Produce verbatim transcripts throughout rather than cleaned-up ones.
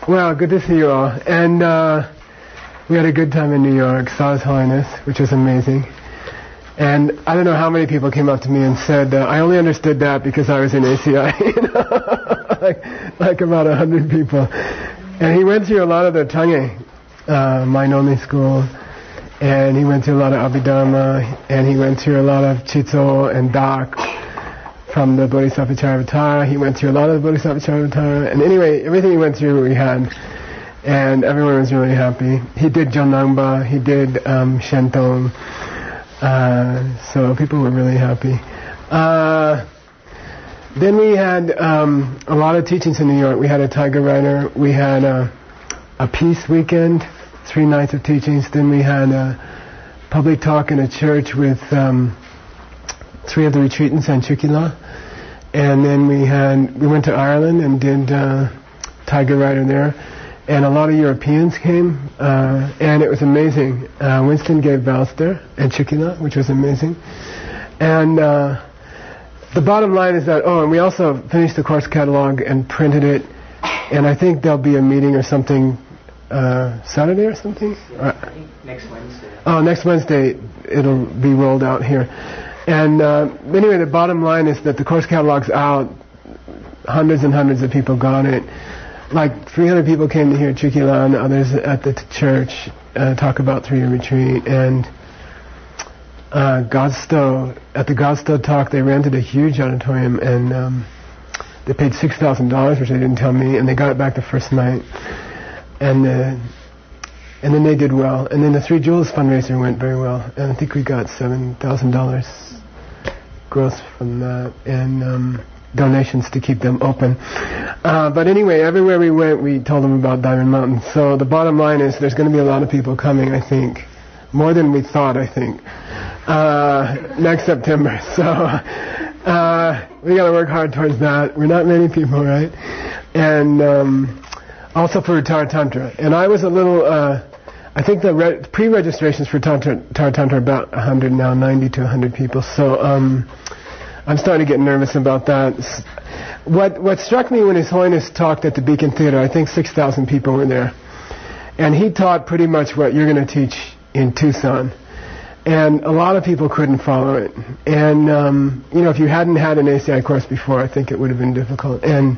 Well, good to see you all. And uh, we had a good time in New York, saw His Holiness, which was amazing. And I don't know how many people came up to me and said, uh, I only understood that because I was in A C I. You know? like, like about a hundred people. And he went through a lot of the Tangye, uh, mind-only school. And he went through a lot of Abhidharma. And he went through a lot of Chitso and Dak from the Bodhisattva Charyavatara. He went through a lot of the Bodhisattva Charyavatara. And anyway, everything he went through we had. And everyone was really happy. He did Jonangba. He did um, Shentong. Uh, so people were really happy. Uh, then we had um, a lot of teachings in New York. We had a Tiger Rider. We had a, a peace weekend, three nights of teachings. Then we had a public talk in a church with um, three of the retreatants and Chukila. And then we had we went to Ireland and did uh, Tiger Rider there. And a lot of Europeans came, uh, and it was amazing. Uh, Winston gave vows there, and Chukila, which was amazing. And uh, the bottom line is that, oh, and we also finished the course catalog and printed it, and I think there'll be a meeting or something uh, Saturday or something? Yeah, I think next Wednesday. Oh, next Wednesday it'll be rolled out here. And uh, anyway, the bottom line is that the course catalog's out. Hundreds and hundreds of people got it. Like three hundred people came to hear Chukila and others at the t- church uh, talk about three-year retreat. And uh, Godstow, at the Godstow talk, they rented a huge auditorium and um, they paid six thousand dollars, which they didn't tell me, and they got it back the first night. And uh, and then they did well. And then the Three Jewels fundraiser went very well. And I think we got seven thousand dollars gross from that. And Um, donations to keep them open. Uh, but anyway, everywhere we went, we told them about Diamond Mountain. So the bottom line is there's going to be a lot of people coming, I think. More than we thought, I think. Uh, next September. So uh, we got to work hard towards that. We're not many people, right? And um, also for Tara Tantra. And I was a little... Uh, I think the re- pre-registrations for Tantra, Tara Tantra are about one hundred now, ninety to one hundred people. So... Um, I'm starting to get nervous about that. What what struck me when His Holiness talked at the Beacon Theater, I think six thousand people were there, and he taught pretty much what you're going to teach in Tucson, and a lot of people couldn't follow it. And um, you know, if you hadn't had an A C I course before, I think it would have been difficult. And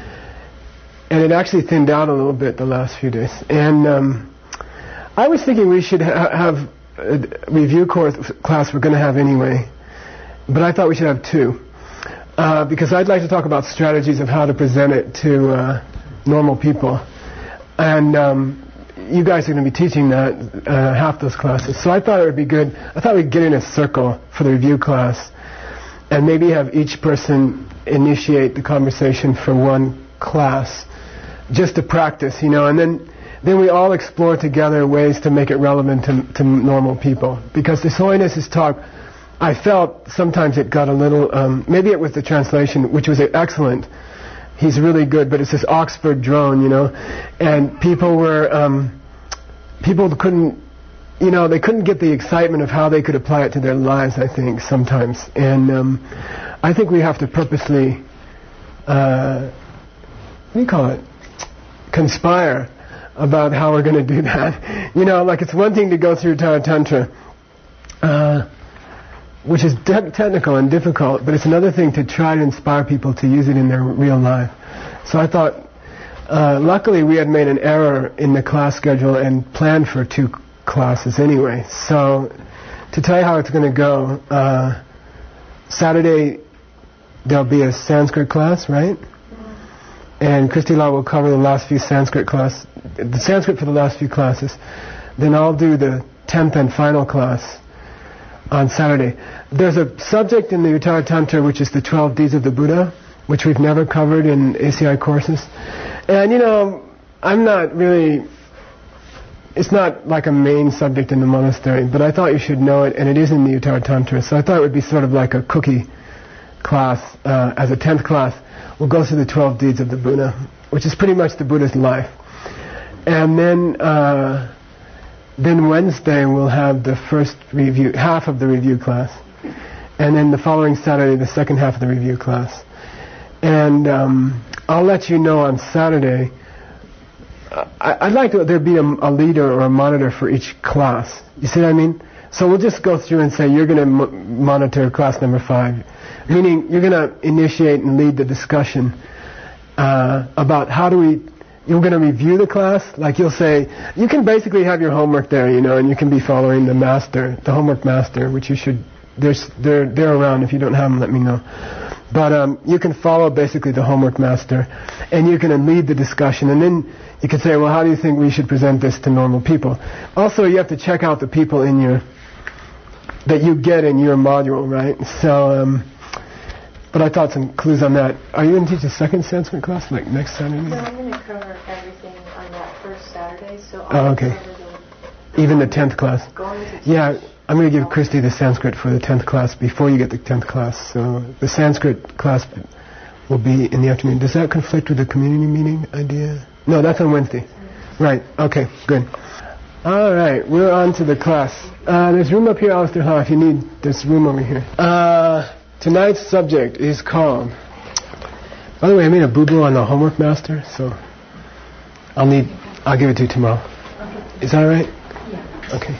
and it actually thinned out a little bit the last few days. And um, I was thinking we should ha- have a review course class we're going to have anyway. But I thought we should have two, uh, because I'd like to talk about strategies of how to present it to uh, normal people. And um, you guys are going to be teaching that, uh, half those classes. So I thought it would be good. I thought we'd get in a circle for the review class and maybe have each person initiate the conversation for one class just to practice, you know, and then then we all explore together ways to make it relevant to, to normal people. Because His Holiness's talk, I felt sometimes it got a little, um, maybe it was the translation, which was excellent. He's really good, but it's this Oxford drone, you know, and people were, um, people couldn't, you know, they couldn't get the excitement of how they could apply it to their lives, I think, sometimes. And um, I think we have to purposely, uh, what do you call it, conspire about how we're going to do that. You know, like it's one thing to go through Tara Tantra, uh, which is te- technical and difficult, but it's another thing to try to inspire people to use it in their real life. So I thought, uh, luckily we had made an error in the class schedule and planned for two classes anyway. So to tell you how it's going to go, uh, Saturday there'll be a Sanskrit class, right? And Christy Law will cover the last few Sanskrit class, the Sanskrit for the last few classes. Then I'll do the tenth and final class on Saturday. There's a subject in the Uttara Tantra which is the twelve deeds of the Buddha, which we've never covered in A C I courses. And you know, I'm not really, it's not like a main subject in the monastery, but I thought you should know it, and it is in the Uttara Tantra, so I thought it would be sort of like a cookie class, uh, as a tenth class. We'll go through the twelve deeds of the Buddha, which is pretty much the Buddha's life. And then, uh, Then Wednesday we'll have the first review, half of the review class, and then the following Saturday the second half of the review class. And um, I'll let you know on Saturday I, I'd like to there be a, a leader or a monitor for each class. You see what I mean? So we'll just go through and say you're going to m- monitor class number five, meaning you're going to initiate and lead the discussion uh, about how do we. You're going to review the class. Like you'll say, you can basically have your homework there, you know, and you can be following the master, the homework master, which you should. There's, they're they're around. If you don't have them, let me know. But um, you can follow basically the homework master, and you can lead the discussion. And then you can say, well, how do you think we should present this to normal people? Also, you have to check out the people in your that you get in your module, right? So, um, but I thought some clues on that. Are you going to teach a second Sanskrit class, like next Saturday? No, I'm going to cover everything on that first Saturday. So I'll oh, okay. cover the Even the tenth class. Going to yeah. I'm going to give Christy the Sanskrit for the tenth class before you get the tenth class. So the Sanskrit class will be in the afternoon. Does that conflict with the community meeting idea? No, that's on Wednesday. Right. Okay, good. All right, we're on to the class. Uh, there's room up here, Alistair Hall, if you need. There's room over here. Uh, tonight's subject is called... By the way, I made a boo-boo on the homework master, so I'll need... I'll give it to you tomorrow. Okay. Is that all right? Yeah. Okay.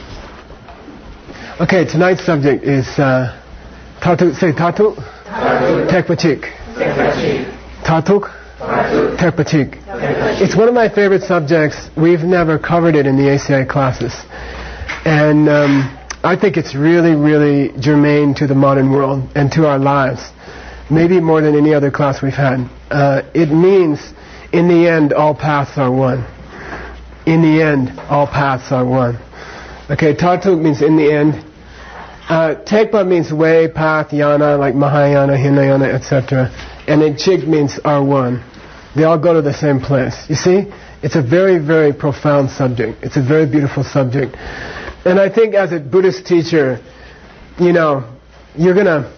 Okay, tonight's subject is uh, Tatuk, say Tatuk, Tekpachik. Tatuk, Tekpachik. It's one of my favorite subjects. We've never covered it in the A C I classes. And um, I think it's really, really germane to the modern world and to our lives. Maybe more than any other class we've had. Uh, it means, in the end, all paths are one. In the end, all paths are one. Okay, Tatuk means in the end. Uh, Tekpa means way, path, yana, like Mahayana, Hinayana, et cetera. And then Chik means are one. They all go to the same place. You see? It's a very, very profound subject. It's a very beautiful subject. And I think as a Buddhist teacher, you know, you're going to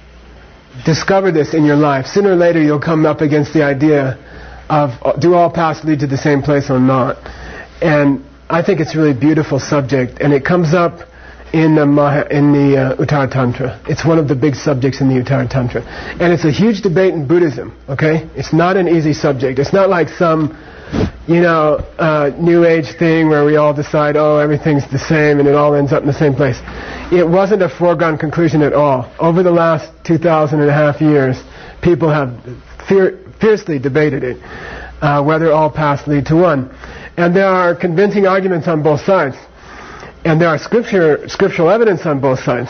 discover this in your life. Sooner or later you'll come up against the idea of do all paths lead to the same place or not. And I think it's a really beautiful subject, and it comes up in the Maha, in the uh, Uttara Tantra. It's one of the big subjects in the Uttara Tantra, and it's a huge debate in Buddhism. Okay, it's not an easy subject. It's not like some, you know, uh, New Age thing where we all decide, oh, everything's the same, and it all ends up in the same place. It wasn't a foregone conclusion at all. Over the last two thousand and a half years, people have fear, fiercely debated it, uh, whether all paths lead to one. And there are convincing arguments on both sides. And there are scripture, scriptural evidence on both sides.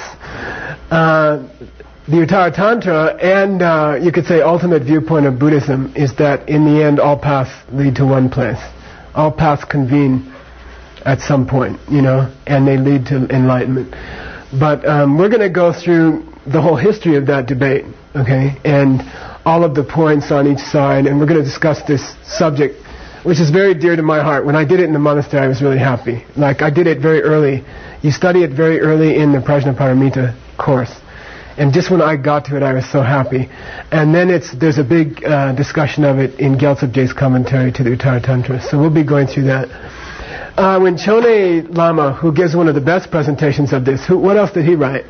Uh, the Uttara Tantra and, uh, you could say, ultimate viewpoint of Buddhism is that in the end all paths lead to one place. All paths convene at some point, you know, and they lead to enlightenment. But um, we're going to go through the whole history of that debate, okay, and all of the points on each side, and we're going to discuss this subject, which is very dear to my heart. When I did it in the monastery, I was really happy. Like, I did it very early. You study it very early in the Prajnaparamita course. And just when I got to it, I was so happy. And then it's there's a big uh, discussion of it in Gyaltsab Je's commentary to the Uttara Tantra. So we'll be going through that. Uh, when Chone Lama, who gives one of the best presentations of this, who, what else did he write?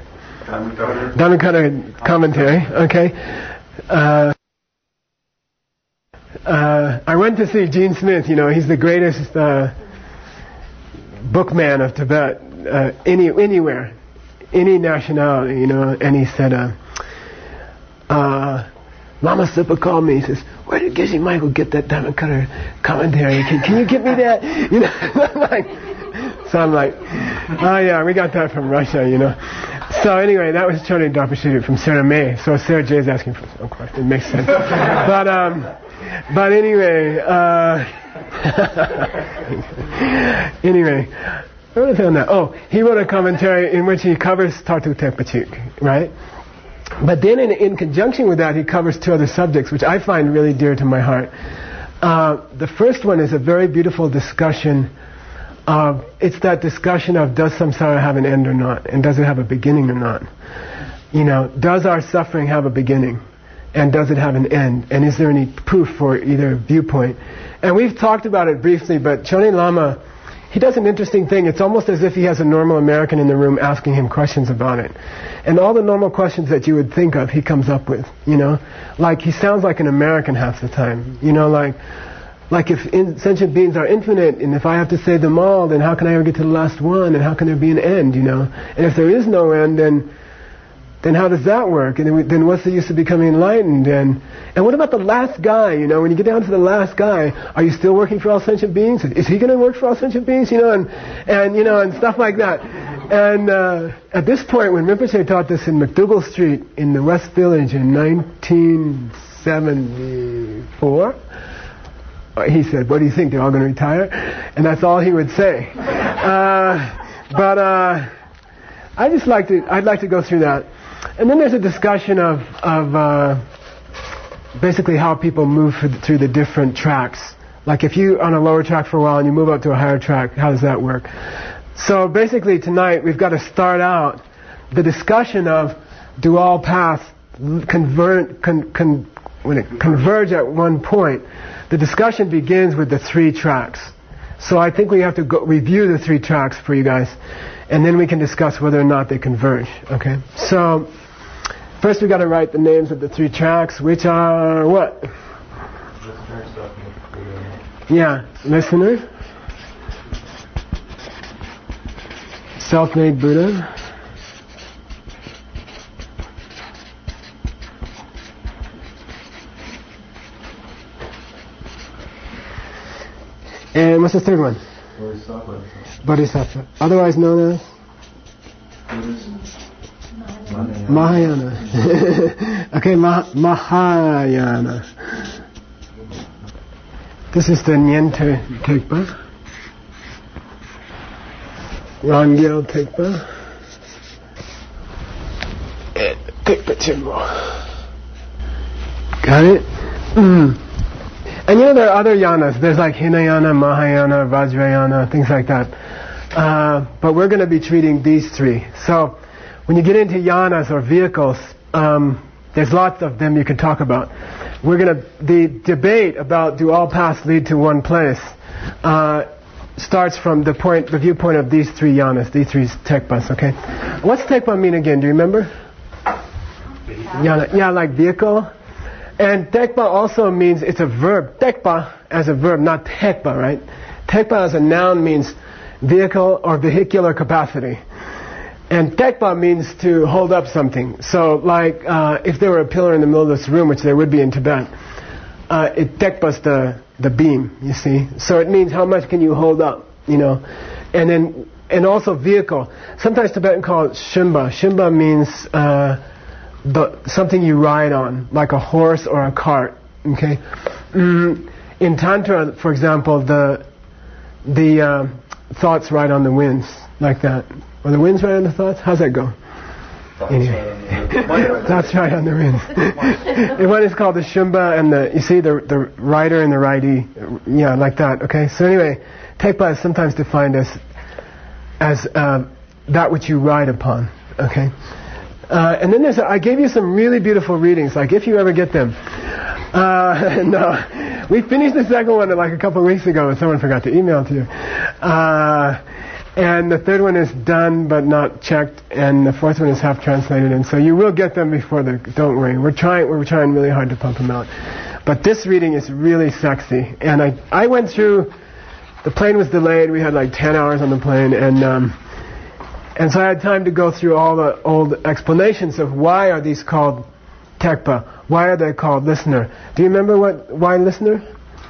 Dhammakata commentary, okay. Uh, Uh, I went to see Gene Smith. You know, he's the greatest uh, bookman of Tibet, uh, any anywhere, any nationality. You know, and he said, uh, uh, Lama Sipa called me. He says, "Where did Geshe Michael get that Dhammakata commentary? Can, can you get me that?" You know, I'm like, so I'm like, "Oh yeah, we got that from Russia." You know. So anyway, that was Chone Dharpashita from Sarah May. So Sarah J is asking for some question. It makes sense. But um. But anyway, uh, anyway, what was I on that? Oh, he wrote a commentary in which he covers Tatuk Tekpachik, right? But then in, in conjunction with that, he covers two other subjects, which I find really dear to my heart. Uh, the first one is a very beautiful discussion of, it's that discussion of does samsara have an end or not, and does it have a beginning or not? You know, does our suffering have a beginning? And does it have an end? And is there any proof for either viewpoint? And we've talked about it briefly, but Chone Lama, he does an interesting thing. It's almost as if he has a normal American in the room asking him questions about it. And all the normal questions that you would think of, he comes up with, you know. Like, he sounds like an American half the time. You know, like, Like if in, sentient beings are infinite, and if I have to save them all, then how can I ever get to the last one? And how can there be an end, you know? And if there is no end, then then how does that work? And then, we, then what's the use of becoming enlightened? And and what about the last guy, you know? When you get down to the last guy, are you still working for all sentient beings? Is he going to work for all sentient beings, you know? And, and you know, and stuff like that. And uh, at this point, when Rinpoche taught this in McDougall Street in the West Village in nineteen seventy-four, he said, what do you think, they're all going to retire? And that's all he would say. Uh, but uh, I just like to, I'd like to go through that. And then there's a discussion of, of uh, basically how people move through the different tracks. Like if you're on a lower track for a while and you move up to a higher track, how does that work? So basically tonight we've got to start out the discussion of do all paths convert, con, con, when it converge at one point. The discussion begins with the three tracks. So I think we have to go review the three tracks for you guys, and then we can discuss whether or not they converge. Okay. So first we got to write the names of the three tracks, which are what? Yeah, listener, self-made Buddha, and what's the third one? Bodhisattva. Bodhisattva, otherwise known as Mahayana. Okay, Ma- Mahayana. This is the Nyente Tekpa, Rangel Tekpa, and Tekpa Chimbo. Got it? Mm. And you know there are other yanas. There's like Hinayana, Mahayana, Vajrayana, things like that. Uh, but we're going to be treating these three. So when you get into yanas or vehicles, um, there's lots of them you can talk about. We're going to, the debate about do all paths lead to one place uh, starts from the point, the viewpoint of these three yanas, these three tekpas, okay? What's tekpa mean again? Do you remember? Yana, yeah, like vehicle. And tekpa also means, it's a verb. Tekpa as a verb, not tekpa, right? Tekpa as a noun means vehicle or vehicular capacity. And tekpa means to hold up something. So like uh, if there were a pillar in the middle of this room, which there would be in Tibet, uh, it tekpas the, the beam, you see. So it means how much can you hold up, you know. And then, and also vehicle. Sometimes Tibetan call it shimba. Shimba means uh, the, something you ride on, like a horse or a cart, okay. Mm, in Tantra, for example, the, the uh, thoughts ride on the winds, like that. Or the winds right on the thoughts? How's that go? Thoughts Anyway. right on the Thoughts right on the winds. The one is called the Shimba, and the, you see the the rider and the ridee, yeah, like that. Okay. So anyway, tekpa is sometimes defined as as uh, that which you ride upon. Okay. Uh, and then there's a, I gave you some really beautiful readings, like if you ever get them. Uh, no, we finished the second one like a couple of weeks ago, and someone forgot to email to you. Uh, And the third one is done but not checked, and the fourth one is half translated, and so you will get them before the. Don't worry, we're trying. We're trying really hard to pump them out. But this reading is really sexy, and I I went through. The plane was delayed. We had like ten hours on the plane, and um, and so I had time to go through all the old explanations of why are these called tekpa? Why are they called listener? Do you remember what why listener?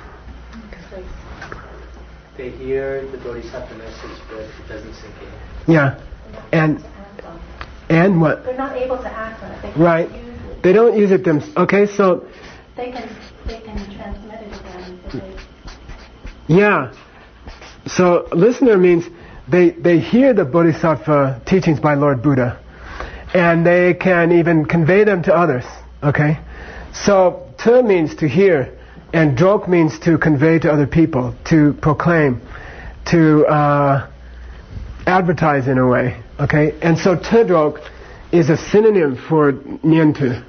They hear the Bodhisattva message, but it doesn't sink in. Yeah, and and what? They're not able to act on it. They can't Right. use it. They don't use it them. Okay, so They can they can transmit it again. But they, yeah. So listener means they they hear the Bodhisattva teachings by Lord Buddha, and they can even convey them to others. Okay, so te means to hear. And drok means to convey to other people, to proclaim, to uh, advertise in a way. Okay, and so tedrok is a synonym for nyentu.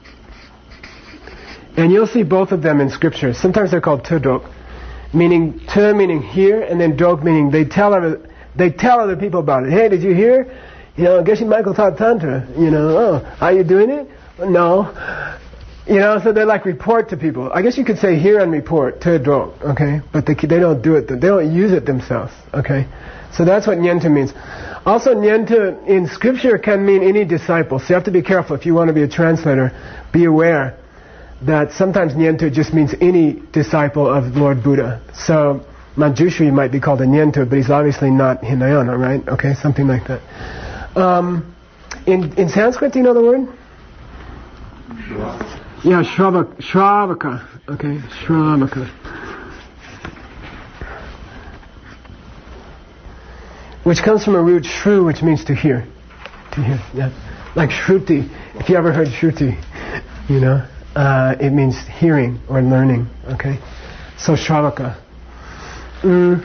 And you'll see both of them in scripture. Sometimes they're called tedrok, meaning te meaning hear, and then drok meaning they tell other they tell other people about it. Hey, did you hear? You know, Geshe Michael taught tantra. You know, oh, are you doing it? No. You know, so they like report to people. I guess you could say hear and report, tedro, okay? But they, they don't do it, they don't use it themselves, okay? So that's what Nyentu means. Also, Nyentu in scripture can mean any disciple. So you have to be careful if you want to be a translator. Be aware that sometimes Nyentu just means any disciple of Lord Buddha. So Manjushri might be called a Nyentu, but he's obviously not Hinayana, right? Okay, something like that. Um, in, in Sanskrit, do you know the word? Yeah, Shravaka. Shravaka. Okay, Shravaka. Which comes from a root shru, which means to hear. To hear, yeah. Like shruti. If you ever heard shruti, you know, uh, it means hearing or learning, okay? So Shravaka. Mm.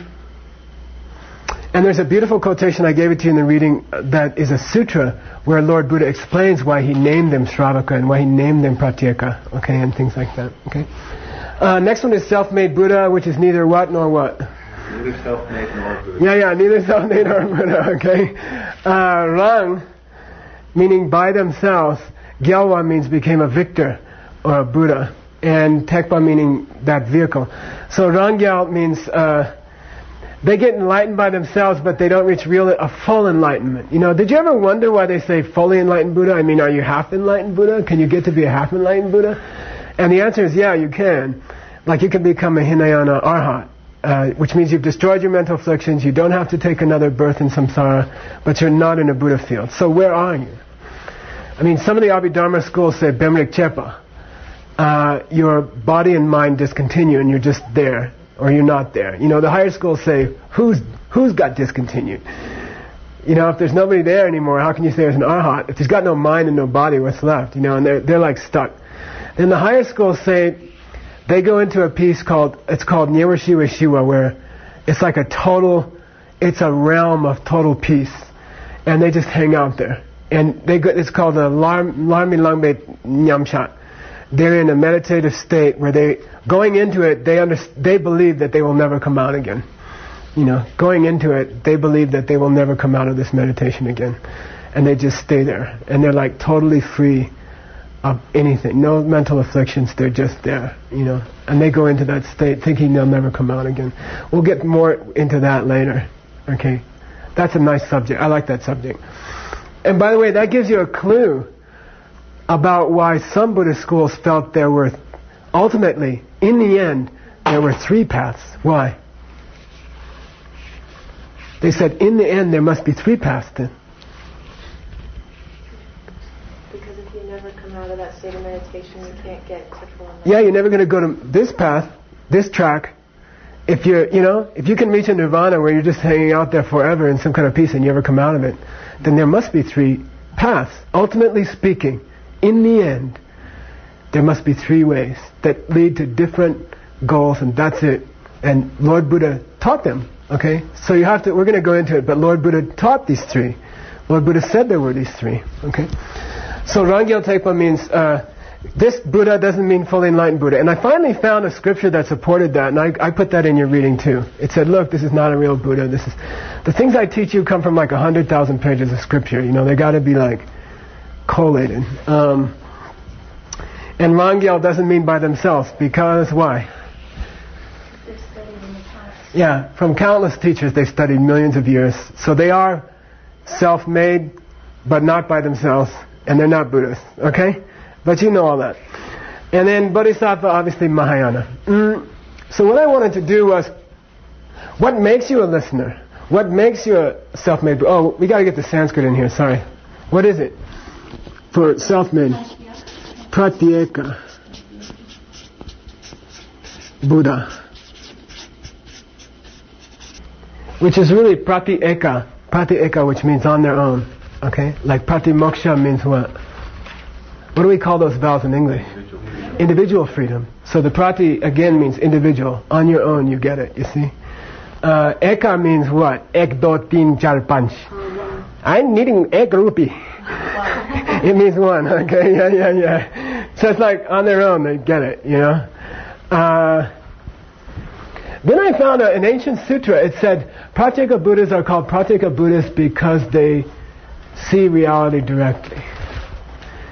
And there's a beautiful quotation, I gave it to you in the reading, uh, that is a sutra where Lord Buddha explains why he named them Shravaka and why he named them Pratyeka, okay, and things like that, okay? Uh, next one is self-made Buddha, which is neither what nor what? Neither self-made nor Buddha. Yeah, yeah, neither self-made nor Buddha, okay? Uh, Rang, meaning by themselves. Gyalwa means became a victor or a Buddha. And Tekpa meaning that vehicle. So Rangyal means uh, they get enlightened by themselves, but they don't reach real a full enlightenment. You know, did you ever wonder why they say fully enlightened Buddha? I mean, are you half enlightened Buddha? Can you get to be a half enlightened Buddha? And the answer is yeah, you can. Like you can become a Hinayana Arhat. Uh, which means you've destroyed your mental afflictions, you don't have to take another birth in samsara, but you're not in a Buddha field. So where are you? I mean, some of the Abhidharma schools say Bemrik Chepa. Uh, your body and mind discontinue and you're just there, or you're not there. You know, the higher schools say, who's who's got discontinued? You know, if there's nobody there anymore, how can you say there's an arhat? If there's got no mind and no body, what's left? You know, and they're, they're like stuck. And the higher schools say, they go into a piece called, it's called Nyewa Shiwa Shiwa, where it's like a total, it's a realm of total peace. And they just hang out there. And they go, it's called a Larmi Langbe Nyamshat. They're in a meditative state where they, going into it, they under, they believe that they will never come out again. You know, going into it, they believe that they will never come out of this meditation again. And they just stay there. And they're like totally free of anything, no mental afflictions, they're just there, you know, and they go into that state thinking they'll never come out again. We'll get more into that later, okay? That's a nice subject, I like that subject. And by the way, that gives you a clue about why some Buddhist schools felt there were, ultimately, in the end, there were three paths. Why? They said, in the end, there must be three paths then. Out of that state of meditation, you can't get to full enlightenment. Yeah, you're never going to go to this path, this track. If you're, you know, if you can reach a nirvana where you're just hanging out there forever in some kind of peace and you never come out of it, then there must be three paths. Ultimately speaking, in the end, there must be three ways that lead to different goals, and that's it. And Lord Buddha taught them, okay? So you have to, we're going to go into it, but Lord Buddha taught these three. Lord Buddha said there were these three, okay? So Rangyal Tekpa means, uh, this Buddha doesn't mean fully enlightened Buddha. And I finally found a scripture that supported that, and I, I put that in your reading too. It said, look, this is not a real Buddha. This is, the things I teach you come from like a hundred thousand pages of scripture. You know, they got to be like collated. Um, and Rangyal doesn't mean by themselves, because why? They're studying in the past. Yeah, from countless teachers they studied millions of years. So they are self-made, but not by themselves. And they're not Buddhists, okay? But you know all that. And then Bodhisattva, obviously Mahayana. Mm. So what I wanted to do was, what makes you a listener? What makes you a self-made Buddha? Oh, we got to get the Sanskrit in here, sorry. What is it for self-made? Pratyeka Buddha. Which is really Pratyeka. Pratyeka, which means on their own. Okay, like pratimoksha means what? What do we call those vowels in English? Individual freedom. Individual freedom. So the prati again means individual. On your own, you get it. You see. Uh, eka means what? Ek do tin char panch. I'm needing ek rupee. It means one. Okay, yeah, yeah, yeah. So it's like on their own, they get it. You know. Uh, Then I found a, an ancient sutra. It said Pratyeka Buddhas are called Pratyeka Buddhists because they see reality directly.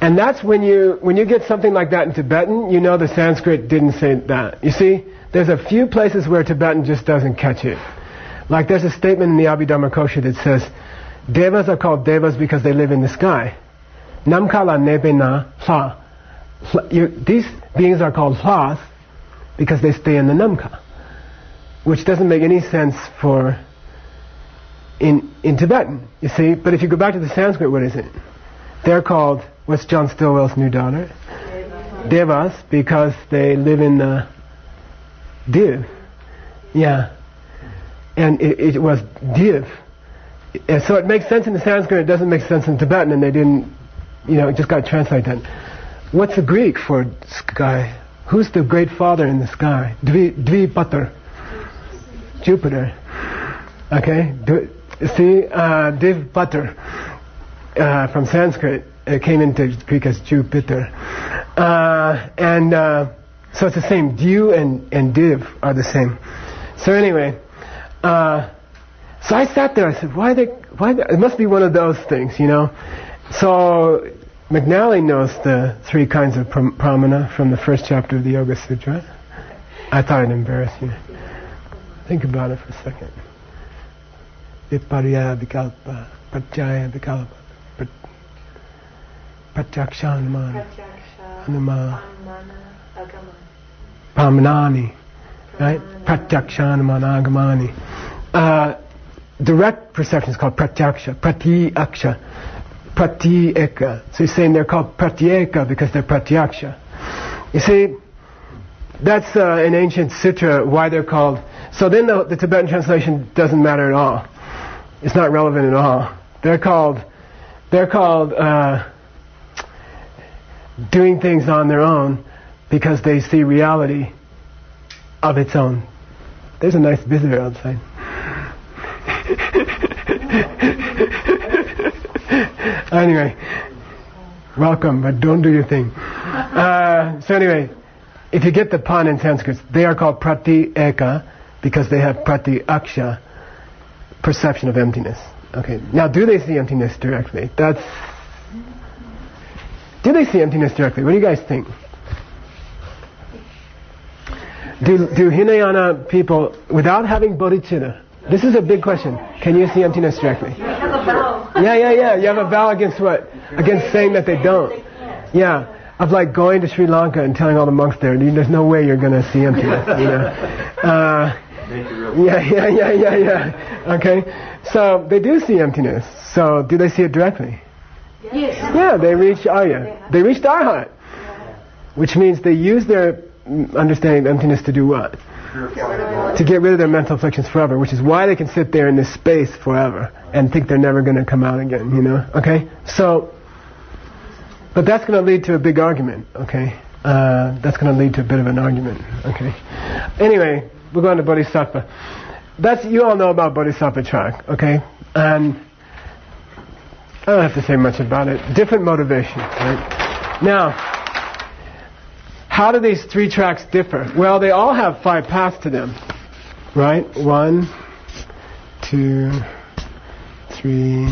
And that's when you when you get something like that in Tibetan, you know the Sanskrit didn't say that. You see, there's a few places where Tibetan just doesn't catch it. Like there's a statement in the Abhidharma Kosha that says, Devas are called Devas because they live in the sky. Namkala nebena hla. These beings are called hlas because they stay in the namka. Which doesn't make any sense for in in Tibetan, you see. But if you go back to the Sanskrit, what is it? They're called, what's John Stillwell's new daughter? Devas. Devas, because they live in the div. Yeah. And it, it was div. And so it makes sense in the Sanskrit, it doesn't make sense in Tibetan, and they didn't, you know, it just got to translate that. What's the Greek for sky? Who's the great father in the sky? Dvi, Dvipatar. Jupiter. Okay? Do, see, uh, Div-patar uh, from Sanskrit, it came into Greek as Jupiter. Uh, and uh, so it's the same. Dew and, and Div are the same. So anyway, uh, so I sat there, I said, why they, why they, it must be one of those things, you know. So McNally knows the three kinds of pram- pramana from the first chapter of the Yoga Sutra. I thought I'd embarrass you. Think about it for a second. Viparya vikalpa, pratyaya vikalpa, pratyaksha anumana, anumana, pamanani, right? Pratyaksha anumana agamani. Uh, direct perception is called pratyaksha, pratyaksha, pratyeka. So he's saying they're called pratyeka because they're pratyaksha. You see, that's uh, an ancient sutra, why they're called. So then the, the Tibetan translation doesn't matter at all. It's not relevant at all. They're called, they're called uh, doing things on their own because they see reality of its own. There's a nice visitor outside. Anyway, welcome, but don't do your thing. Uh, so anyway, if you get the pun in Sanskrit, they are called pratyeka because they have pratyaksha, perception of emptiness. Okay. Now, do they see emptiness directly? That's. Do they see emptiness directly? What do you guys think? Do do Hinayana people, without having bodhicitta, this is a big question. Can you see emptiness directly? You have a vow. Yeah, yeah, yeah. You have a vow against what? Against saying that they don't. Yeah. Of like going to Sri Lanka and telling all the monks there, there's no way you're going to see emptiness, you know. Uh, yeah, yeah, yeah, yeah, yeah. Okay. So they do see emptiness. So do they see it directly? Yes. Yeah, they reach Arya. They reached Arhat. Which means they use their understanding of emptiness to do what? To get rid of their mental afflictions forever, which is why they can sit there in this space forever and think they're never going to come out again, you know? Okay? So, but that's going to lead to a big argument, okay? Uh, that's going to lead to a bit of an argument, okay? Anyway, we're going to Bodhisattva. That's, you all know about Bodhisattva track, okay? And I don't have to say much about it. Different motivation, right? Now, how do these three tracks differ? Well, they all have five paths to them, right? One, two, three,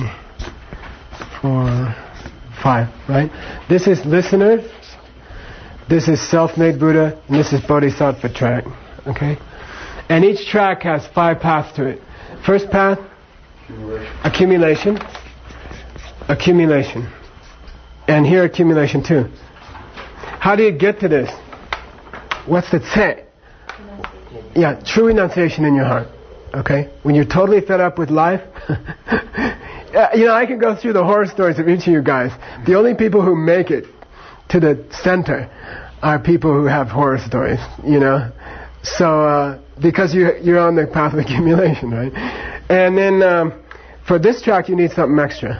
four, five, right? This is listener, this is self-made Buddha, and this is Bodhisattva track, okay? And each track has five paths to it. First path, accumulation, accumulation, and here accumulation too. How do you get to this? What's the tse? Yeah, true renunciation in your heart. Okay? When you're totally fed up with life. You know, I can go through the horror stories of each of you guys. The only people who make it to the center are people who have horror stories, you know? So, uh, because you're, you're on the path of accumulation, right? And then, um, for this track you need something extra.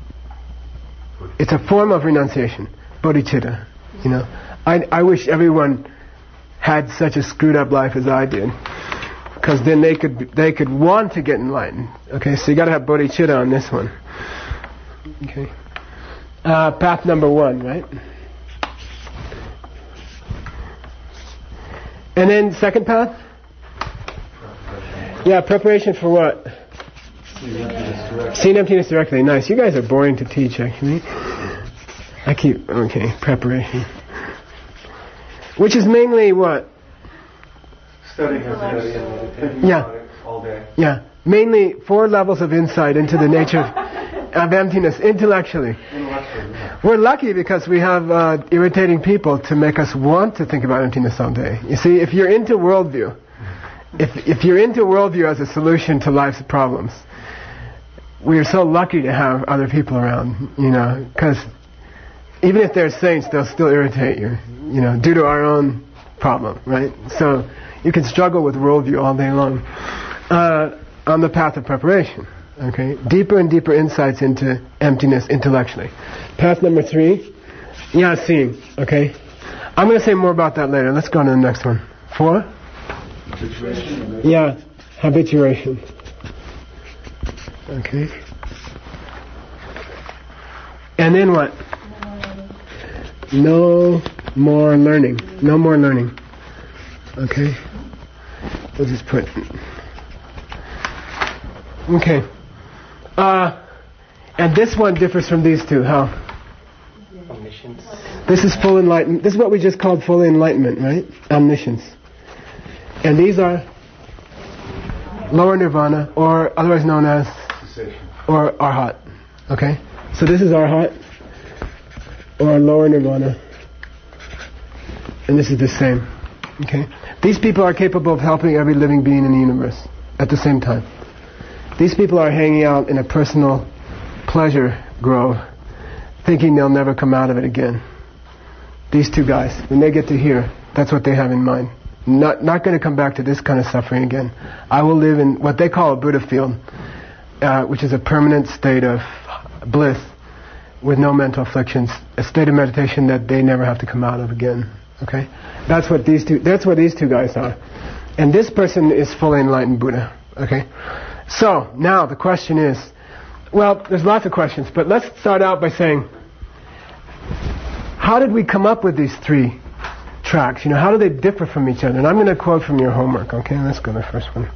It's a form of renunciation. Bodhicitta. You know, I, I wish everyone had such a screwed up life as I did, because then they could they could want to get enlightened. Okay, so you got to have bodhicitta on this one. Okay, uh, path number one, right? And then second path. Yeah, preparation for what? Seeing emptiness directly. Nice. You guys are boring to teach, actually. I keep, okay, preparation. Which is mainly what? Studying and meditating Yeah. about it all day. Yeah. Mainly four levels of insight into the nature of, of emptiness intellectually. Intellectually, yeah. We're lucky because we have uh, irritating people to make us want to think about emptiness all day. You see, if you're into worldview, if if you're into worldview as a solution to life's problems, we are so lucky to have other people around, you know, because even if they're saints, they'll still irritate you, you know, due to our own problem, right? So you can struggle with worldview all day long uh, on the path of preparation, okay? Deeper and deeper insights into emptiness intellectually. Path number three, Yasin, okay? I'm going to say more about that later. Let's go on to the next one. Four? Habituation. Yeah, habituation. Okay. And then what? No more learning. No more learning. Okay. We'll just put. Okay. Uh, and this one differs from these two. How? Omniscience. This is full enlightenment. This is what we just called full enlightenment, right? Omniscience. And these are lower nirvana, or otherwise known as, Cessation. or arhat. Okay? So this is arhat, or lower nirvana. And this is the same. Okay? These people are capable of helping every living being in the universe at the same time. These people are hanging out in a personal pleasure grove, thinking they'll never come out of it again. These two guys, when they get to here, that's what they have in mind. Not not going to come back to this kind of suffering again. I will live in what they call a Buddha field, uh, which is a permanent state of bliss with no mental afflictions, a state of meditation that they never have to come out of again. Okay, that's what these two. That's what these two guys are, and this person is fully enlightened Buddha. Okay, so now the question is, well, there's lots of questions, but let's start out by saying, how did we come up with these three tracks? You know, how do they differ from each other? And I'm going to quote from your homework. Okay, let's go to the first one.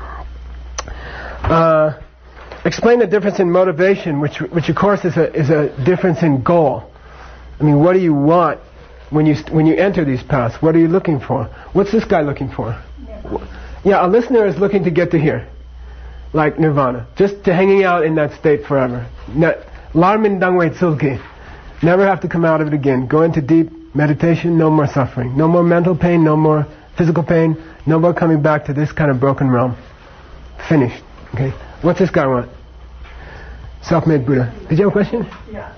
Uh, explain the difference in motivation, which, which of course is a is a difference in goal. I mean, what do you want when you when you enter these paths? What are you looking for? What's this guy looking for? Yeah, a listener is looking to get to here, like nirvana, just to hanging out in that state forever. Larmin dangwei tsulki, never have to come out of it again. Go into deep meditation, no more suffering, no more mental pain, no more physical pain, no more coming back to this kind of broken realm. Finished. Okay. What's this guy want? Self-made Buddha. Did you have a question? Yeah.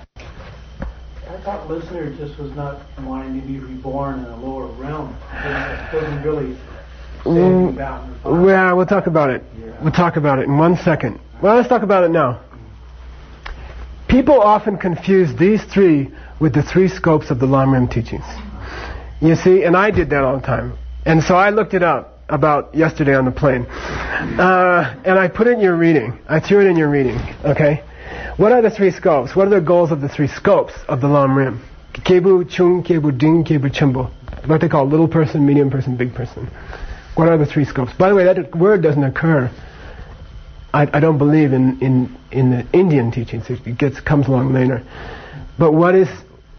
I thought listener just was not wanting to be reborn in a lower realm. It doesn't really say about nirvana. Yeah, we'll talk about it. We'll talk about it in one second. Well, let's talk about it now. People often confuse these three with the three scopes of the Lamrim teachings. You see, and I did that all the time. And so I looked it up about yesterday on the plane. Uh, and I put it in your reading. I threw it in your reading, okay? What are the three scopes? What are the goals of the three scopes of the Lamrim? Kebu, Chung, Kebu, Ding, Kebu, Chimbo. What they call little person, medium person, big person. What are the three scopes? By the way, that word doesn't occur. I, I don't believe in, in, in the Indian teachings. It gets comes along later. But what is...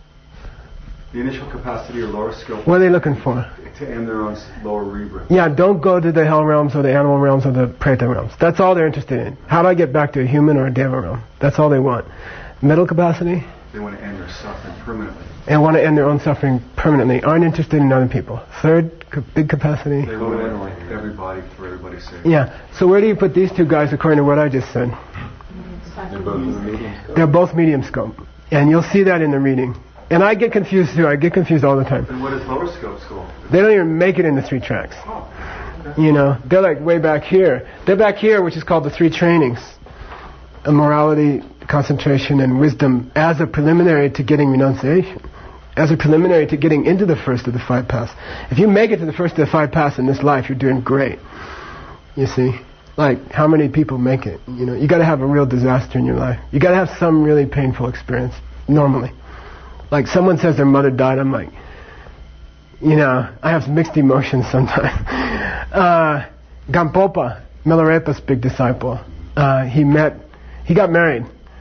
The initial capacity or lower scope. What are they looking for? To end their own lower rebirth. Yeah, don't go to the hell realms or the animal realms or the preta realms. That's all they're interested in. How do I get back to a human or a deva realm? That's all they want. Middle capacity? They want to end their suffering permanently. And want to end their own suffering permanently. Aren't interested in other people. Third, ca- big capacity? They want to end everybody for everybody's sake. Yeah. So where do you put these two guys according to what I just said? They're both in the medium scope. They're both medium scope. And you'll see that in the reading. And I get confused too. I get confused all the time. And what is lower scope school? They don't even make it in the three tracks. Oh. You know, they're like way back here. They're back here, which is called the three trainings. A morality, concentration, and wisdom as a preliminary to getting renunciation. As a preliminary to getting into the first of the five paths. If you make it to the first of the five paths in this life, you're doing great. You see? Like, how many people make it? You know, you gotta have a real disaster in your life. You gotta have some really painful experience, normally. Like, someone says their mother died, I'm like, you know, I have mixed emotions sometimes. uh, Gampopa, Milarepa's big disciple, uh, he met, he got married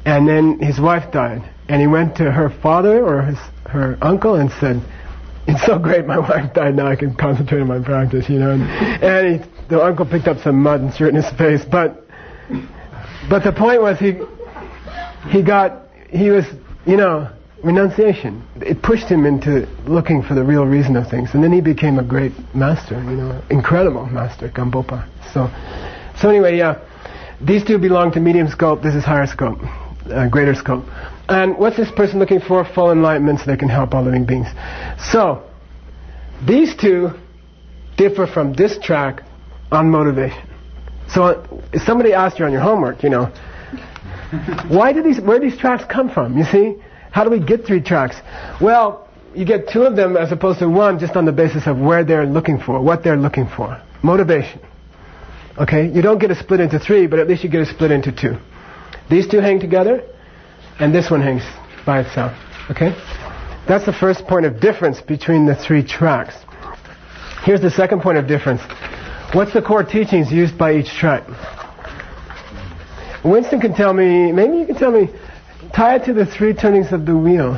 And then his wife died. And he went to her father or his, her uncle and said, "It's so great my wife died, now I can concentrate on my practice," you know. And, and he, the uncle picked up some mud and threw it in his face. But but the point was he he got, he was, you know, renunciation. It pushed him into looking for the real reason of things. And then he became a great master, you know, incredible master, Gampopa. So, so anyway, yeah, these two belong to medium scope. This is higher scope, uh, greater scope. And what's this person looking for? Full enlightenment so they can help all living beings. So, these two differ from this track on motivation. So, uh, if somebody asked you on your homework, you know, why do these, where do these tracks come from? You see? How do we get three tracks? Well, you get two of them as opposed to one just on the basis of where they're looking for, what they're looking for. Motivation. Okay? You don't get a split into three, but at least you get a split into two. These two hang together, and this one hangs by itself. Okay? That's the first point of difference between the three tracks. Here's the second point of difference. What's the core teachings used by each track? Winston can tell me, maybe you can tell me, tie it to the three turnings of the wheel.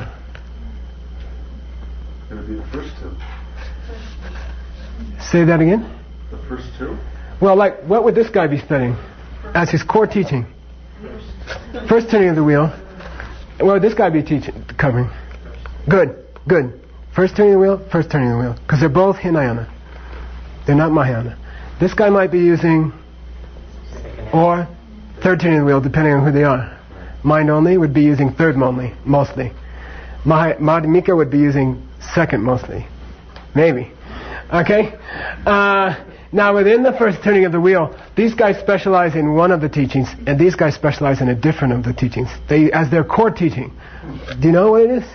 It would be the first two. Say that again? The first two? Well, like, what would this guy be studying as his core teaching? First turning of the wheel. What would this guy be teaching, covering? Good, good. First turning of the wheel, first turning of the wheel. Because they're both Hinayana. They're not Mahayana. This guy might be using, or third turning of the wheel, depending on who they are. Mind only would be using third only, mostly. Madhyamika would be using second mostly. Maybe. Okay? Uh, now within the first turning of the wheel, these guys specialize in one of the teachings, and these guys specialize in a different of the teachings. They, as their core teaching. Do you know what it is?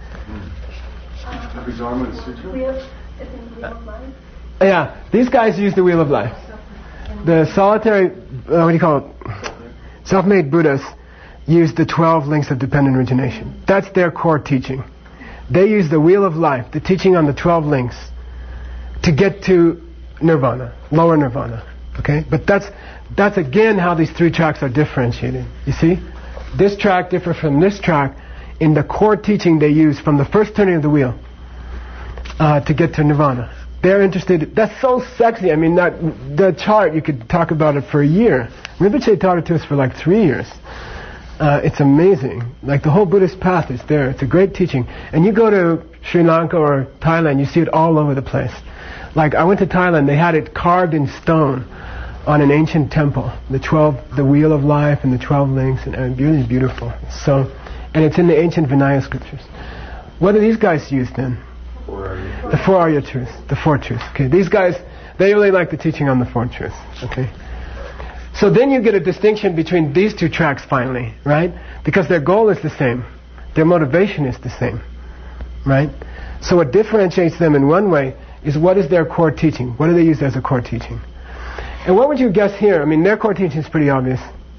Abhidharma Sutra? Wheel, is it Wheel of Life? Yeah, these guys use the Wheel of Life. The solitary, uh, what do you call it? Self-made Buddhas use the twelve links of dependent origination. That's their core teaching. They use the Wheel of Life, the teaching on the twelve links, to get to nirvana, lower nirvana. Okay? But that's that's again how these three tracks are differentiated. You see? This track differs from this track in the core teaching they use from the first turning of the wheel uh, to get to nirvana. They're interested. That's so sexy. I mean, that the chart, you could talk about it for a year. Rinpoche taught it to us for like three years. Uh, it's amazing. Like the whole Buddhist path is there. It's a great teaching. And you go to Sri Lanka or Thailand, you see it all over the place. Like I went to Thailand, they had it carved in stone on an ancient temple. The twelve, the Wheel of Life and the twelve links, and, and really beautiful. So, and it's in the ancient Vinaya scriptures. What do these guys use then? The four Arya truths, the four truths. Okay, these guys, they really like the teaching on the four truths. Okay. So then you get a distinction between these two tracks finally, right? Because their goal is the same. Their motivation is the same, right? So what differentiates them in one way is what is their core teaching? What do they use as a core teaching? And what would you guess here? I mean, their core teaching is pretty obvious.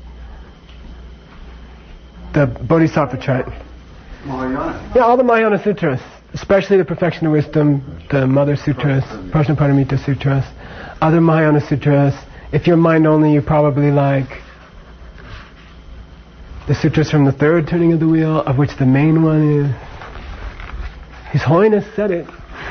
The Bodhisattva tract. Mahayana. Yeah, all the Mahayana sutras, especially the Perfection of Wisdom, the Mother Sutras, Prajnaparamita Sutras, other Mahayana sutras. If you're mind only, you probably like the sutras from the third turning of the wheel, of which the main one is... His Holiness said it.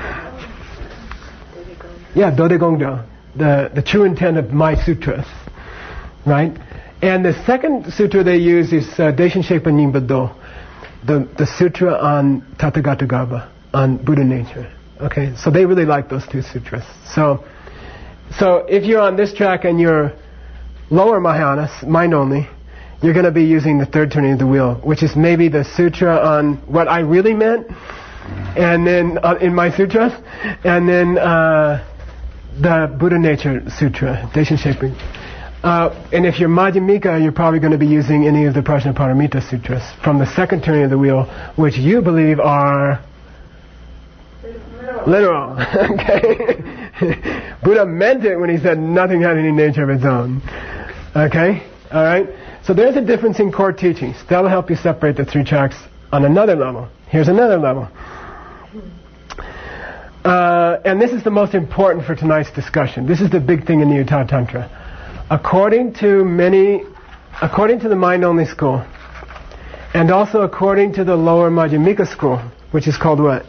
Yeah, Dodegongdo, the, the true intent of my sutras, right? And the second sutra they use is uh, Deshin Shepa Nyingpa Do, the, the sutra on Tathagata-garbha, on Buddha nature. Okay, so they really like those two sutras. So, so if you're on this track and you're lower Mahayanas, mind only, you're going to be using the third turning of the wheel, which is maybe the sutra on what I really meant, and then uh, in my sutras, and then uh, the Buddha Nature Sutra, Deshin Shepa. Uh, and if you're Madhyamika, you're probably going to be using any of the Prajnaparamita Sutras from the second turning of the wheel, which you believe are literal. Okay? Buddha meant it when he said nothing had any nature of its own. Okay? Alright? So there's a difference in core teachings. That'll help you separate the three tracks on another level. Here's another level. Uh, and this is the most important for tonight's discussion. This is the big thing in the Uttara Tantra. According to many, according to the mind-only school, And also according to the lower Madhyamika school, which is called what?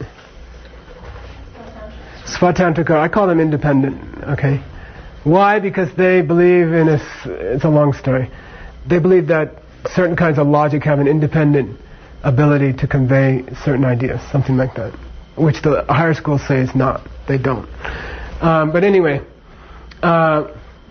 Svatantrika. I call them independent, okay? Why? Because they believe in a, it's a long story. They believe that certain kinds of logic have an independent ability to convey certain ideas, something like that, which the higher schools say is not. They don't. Um, but anyway, uh,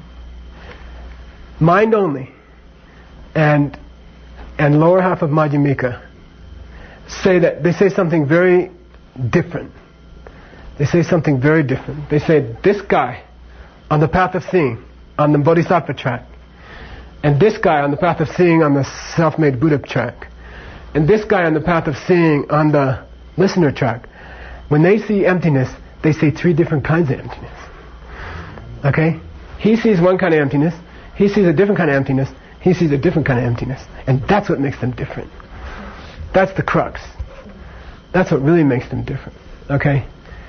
mind only and and lower half of Madhyamika say that they say something very different. They say something very different. They say this guy on the path of seeing, on the Bodhisattva track, and this guy on the path of seeing on the self-made Buddha track, and this guy on the path of seeing on the listener track, when they see emptiness, they see three different kinds of emptiness. Okay? He sees one kind of emptiness, he sees a different kind of emptiness, he sees a different kind of emptiness. And that's what makes them different. That's the crux. That's what really makes them different. Okay?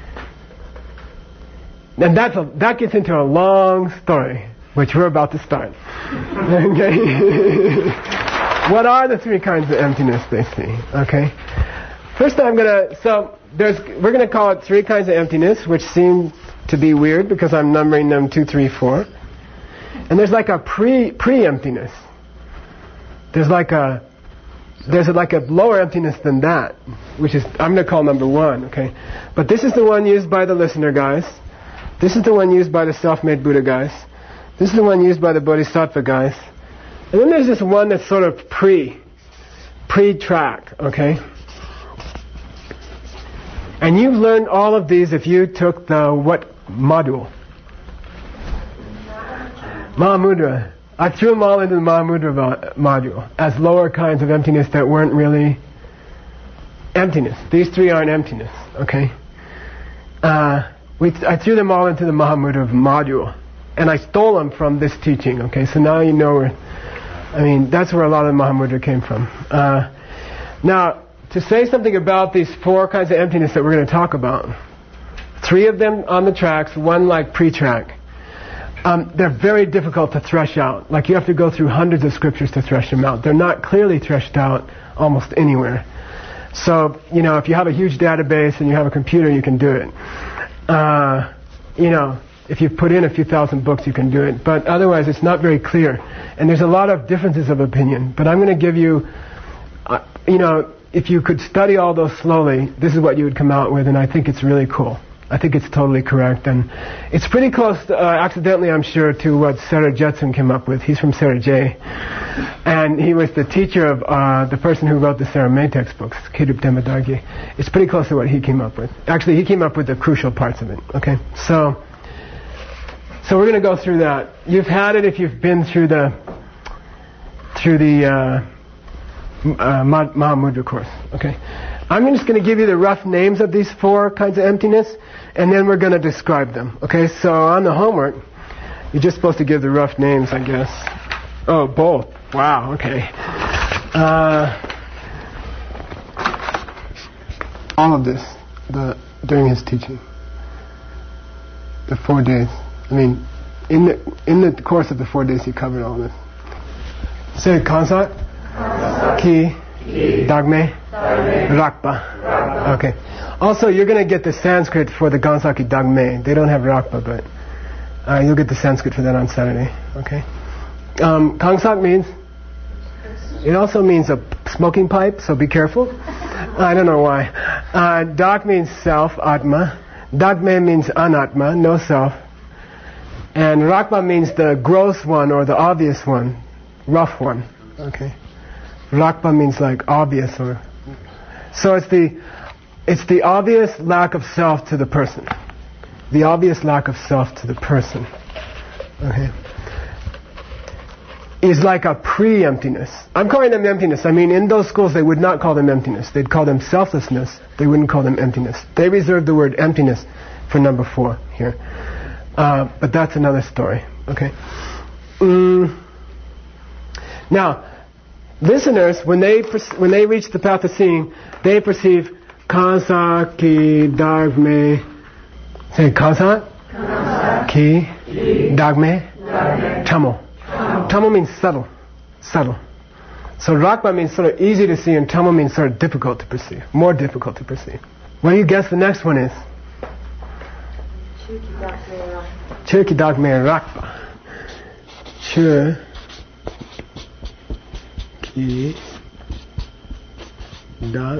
And that's a, that gets into a long story, which we're about to start. Okay? What are the three kinds of emptiness they see? Okay? First I'm gonna, so there's, we're gonna call it three kinds of emptiness, which seem to be weird because I'm numbering them two, three, four. And there's like a pre, pre-emptiness. There's like a, there's like a lower emptiness than that, which is, I'm going to call number one, okay? But this is the one used by the listener guys. This is the one used by the self-made Buddha guys. This is the one used by the Bodhisattva guys. And then there's this one that's sort of pre, pre-track, okay? And you've learned all of these if you took the what module? Mahamudra. I threw them all into the Mahamudra module as lower kinds of emptiness that weren't really emptiness. These three aren't emptiness, okay? Uh, we th- I threw them all into the Mahamudra module. And I stole them from this teaching, okay? So now you know where, I mean, that's where a lot of the Mahamudra came from. Uh, now, to say something about these four kinds of emptiness that we're going to talk about, three of them on the tracks, one like pre-track. Um, they're very difficult to thresh out. Like you have to go through hundreds of scriptures to thresh them out. They're not clearly threshed out almost anywhere. So, you know, if you have a huge database and you have a computer, you can do it. Uh, you know, if you put in a few thousand books, you can do it. But otherwise, it's not very clear. And there's a lot of differences of opinion. But I'm going to give you, uh, you know, if you could study all those slowly, this is what you would come out with, and I think it's really cool. I think it's totally correct, and it's pretty close, uh, accidentally I'm sure, to what Sarah Jetson came up with. He's from Sarah J. And he was the teacher of uh, the person who wrote the Sarah May textbooks, Kirup Demadagi. It's pretty close to what he came up with. Actually, he came up with the crucial parts of it, okay? So, so we're going to go through that. You've had it if you've been through the, through the uh, uh, Mahamudra course, okay? I'm just going to give you the rough names of these four kinds of emptiness, and then we're going to describe them. Okay, so on the homework, you're just supposed to give the rough names, I guess. Oh, both. Wow, okay. Uh, all of this, the during his teaching. The four days. I mean, in the in the course of the four days, he covered all this. Say Kansat, Ki, Dagme, Rakpa. Okay. Also, you're going to get the Sanskrit for the Gansaki Dagme. They don't have Rakpa, but uh, you'll get the Sanskrit for that on Saturday. Okay. Um, Kangsak means, it also means a smoking pipe, so be careful. I don't know why. Uh, Dak means self, Atma. Dagme means Anatma, no self. And Rakpa means the gross one or the obvious one, rough one. Okay. Rakpa means like obvious, or so it's the it's the obvious lack of self to the person. The obvious lack of self to the person. Okay. Is like a pre-emptiness. I'm calling them emptiness. I mean, in those schools they would not call them emptiness. They'd call them selflessness. They wouldn't call them emptiness. They reserve the word emptiness for number four here. Uh, but that's another story. Okay. Mm. Now, listeners, when they when they reach the path of seeing, they perceive Kansa, Ki, Dagme. Say Kansa, Ki, Dagme, Tamo. Tamo means subtle, subtle, So Rakpa means sort of easy to see, and Tamo means sort of difficult to perceive, more difficult to perceive. What do you guess the next one is? Chöki Dagme Rakpa. Chö Ki Dag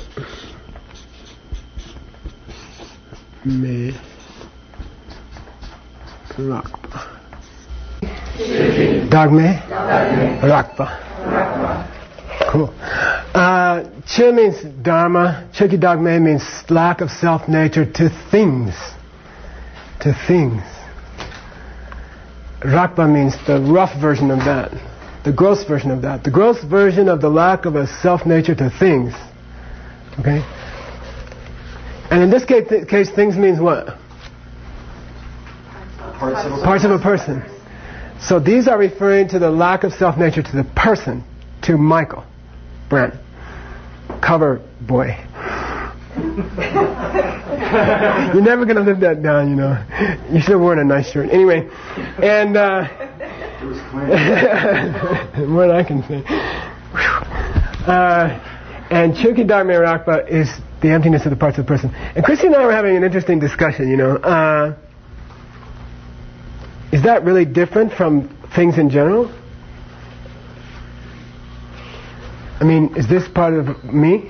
Me Rakpa. Dagme Rakpa. Cool. Uh, Chö means Dharma. Chöki Dagme means lack of self-nature to things. To things. Rakpa means the rough version of that. The gross version of that. The gross version of the lack of a self-nature to things. Okay? And in this case, th- case things means what? Parts of a Parts of a person. So these are referring to the lack of self-nature to the person, to Michael Brent, cover boy. You're never going to live that down, you know. You should have worn a nice shirt. Anyway, and uh, It was clean. more than I can say. Uh, and Chöki Dagme Rakpa is the emptiness of the parts of the person. And Christy and I were having an interesting discussion, you know. Uh, is that really different from things in general? I mean, is this part of me?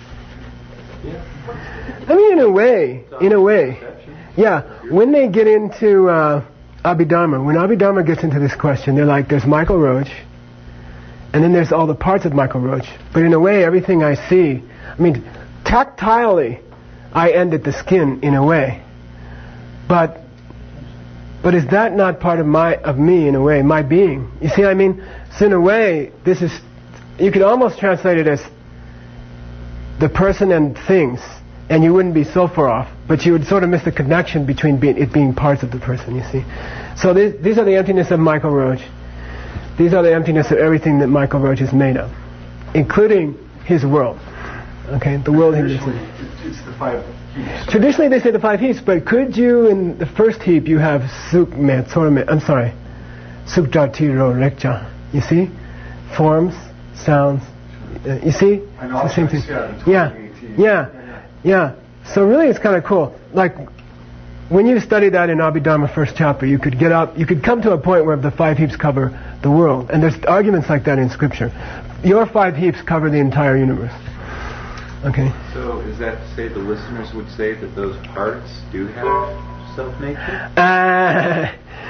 I mean, in a way, in a way. Yeah, when they get into uh, Abhidharma, when Abhidharma gets into this question, they're like, there's Michael Roach, and then there's all the parts of Michael Roach. But in a way, everything I see, I mean, tactilely, I ended the skin in a way. But but is that not part of my of me in a way, my being? You see what I mean? So in a way, this is, you could almost translate it as the person and things, and you wouldn't be so far off, but you would sort of miss the connection between being, it being parts of the person, you see. So this, these are the emptiness of Michael Roach. These are the emptiness of everything that Michael Roach is made of, including his world. Okay, the world he lives in. Traditionally, it's the five heaps. Traditionally they say the five heaps, but could you, in the first heap, you have Sukme, Tsorme, I'm sorry, Sukjatiro Rekja, you see? Forms, sounds, uh, you see? And It's the same thing. objects, Yeah, yeah. yeah, yeah. So really it's kind of cool. Like, when you study that in Abhidharma first chapter, you could get up, you could come to a point where the five heaps cover the world. And there's arguments like that in scripture. Your five heaps cover the entire universe. Okay. So is that to say the listeners would say that those parts do have self-nature? Uh,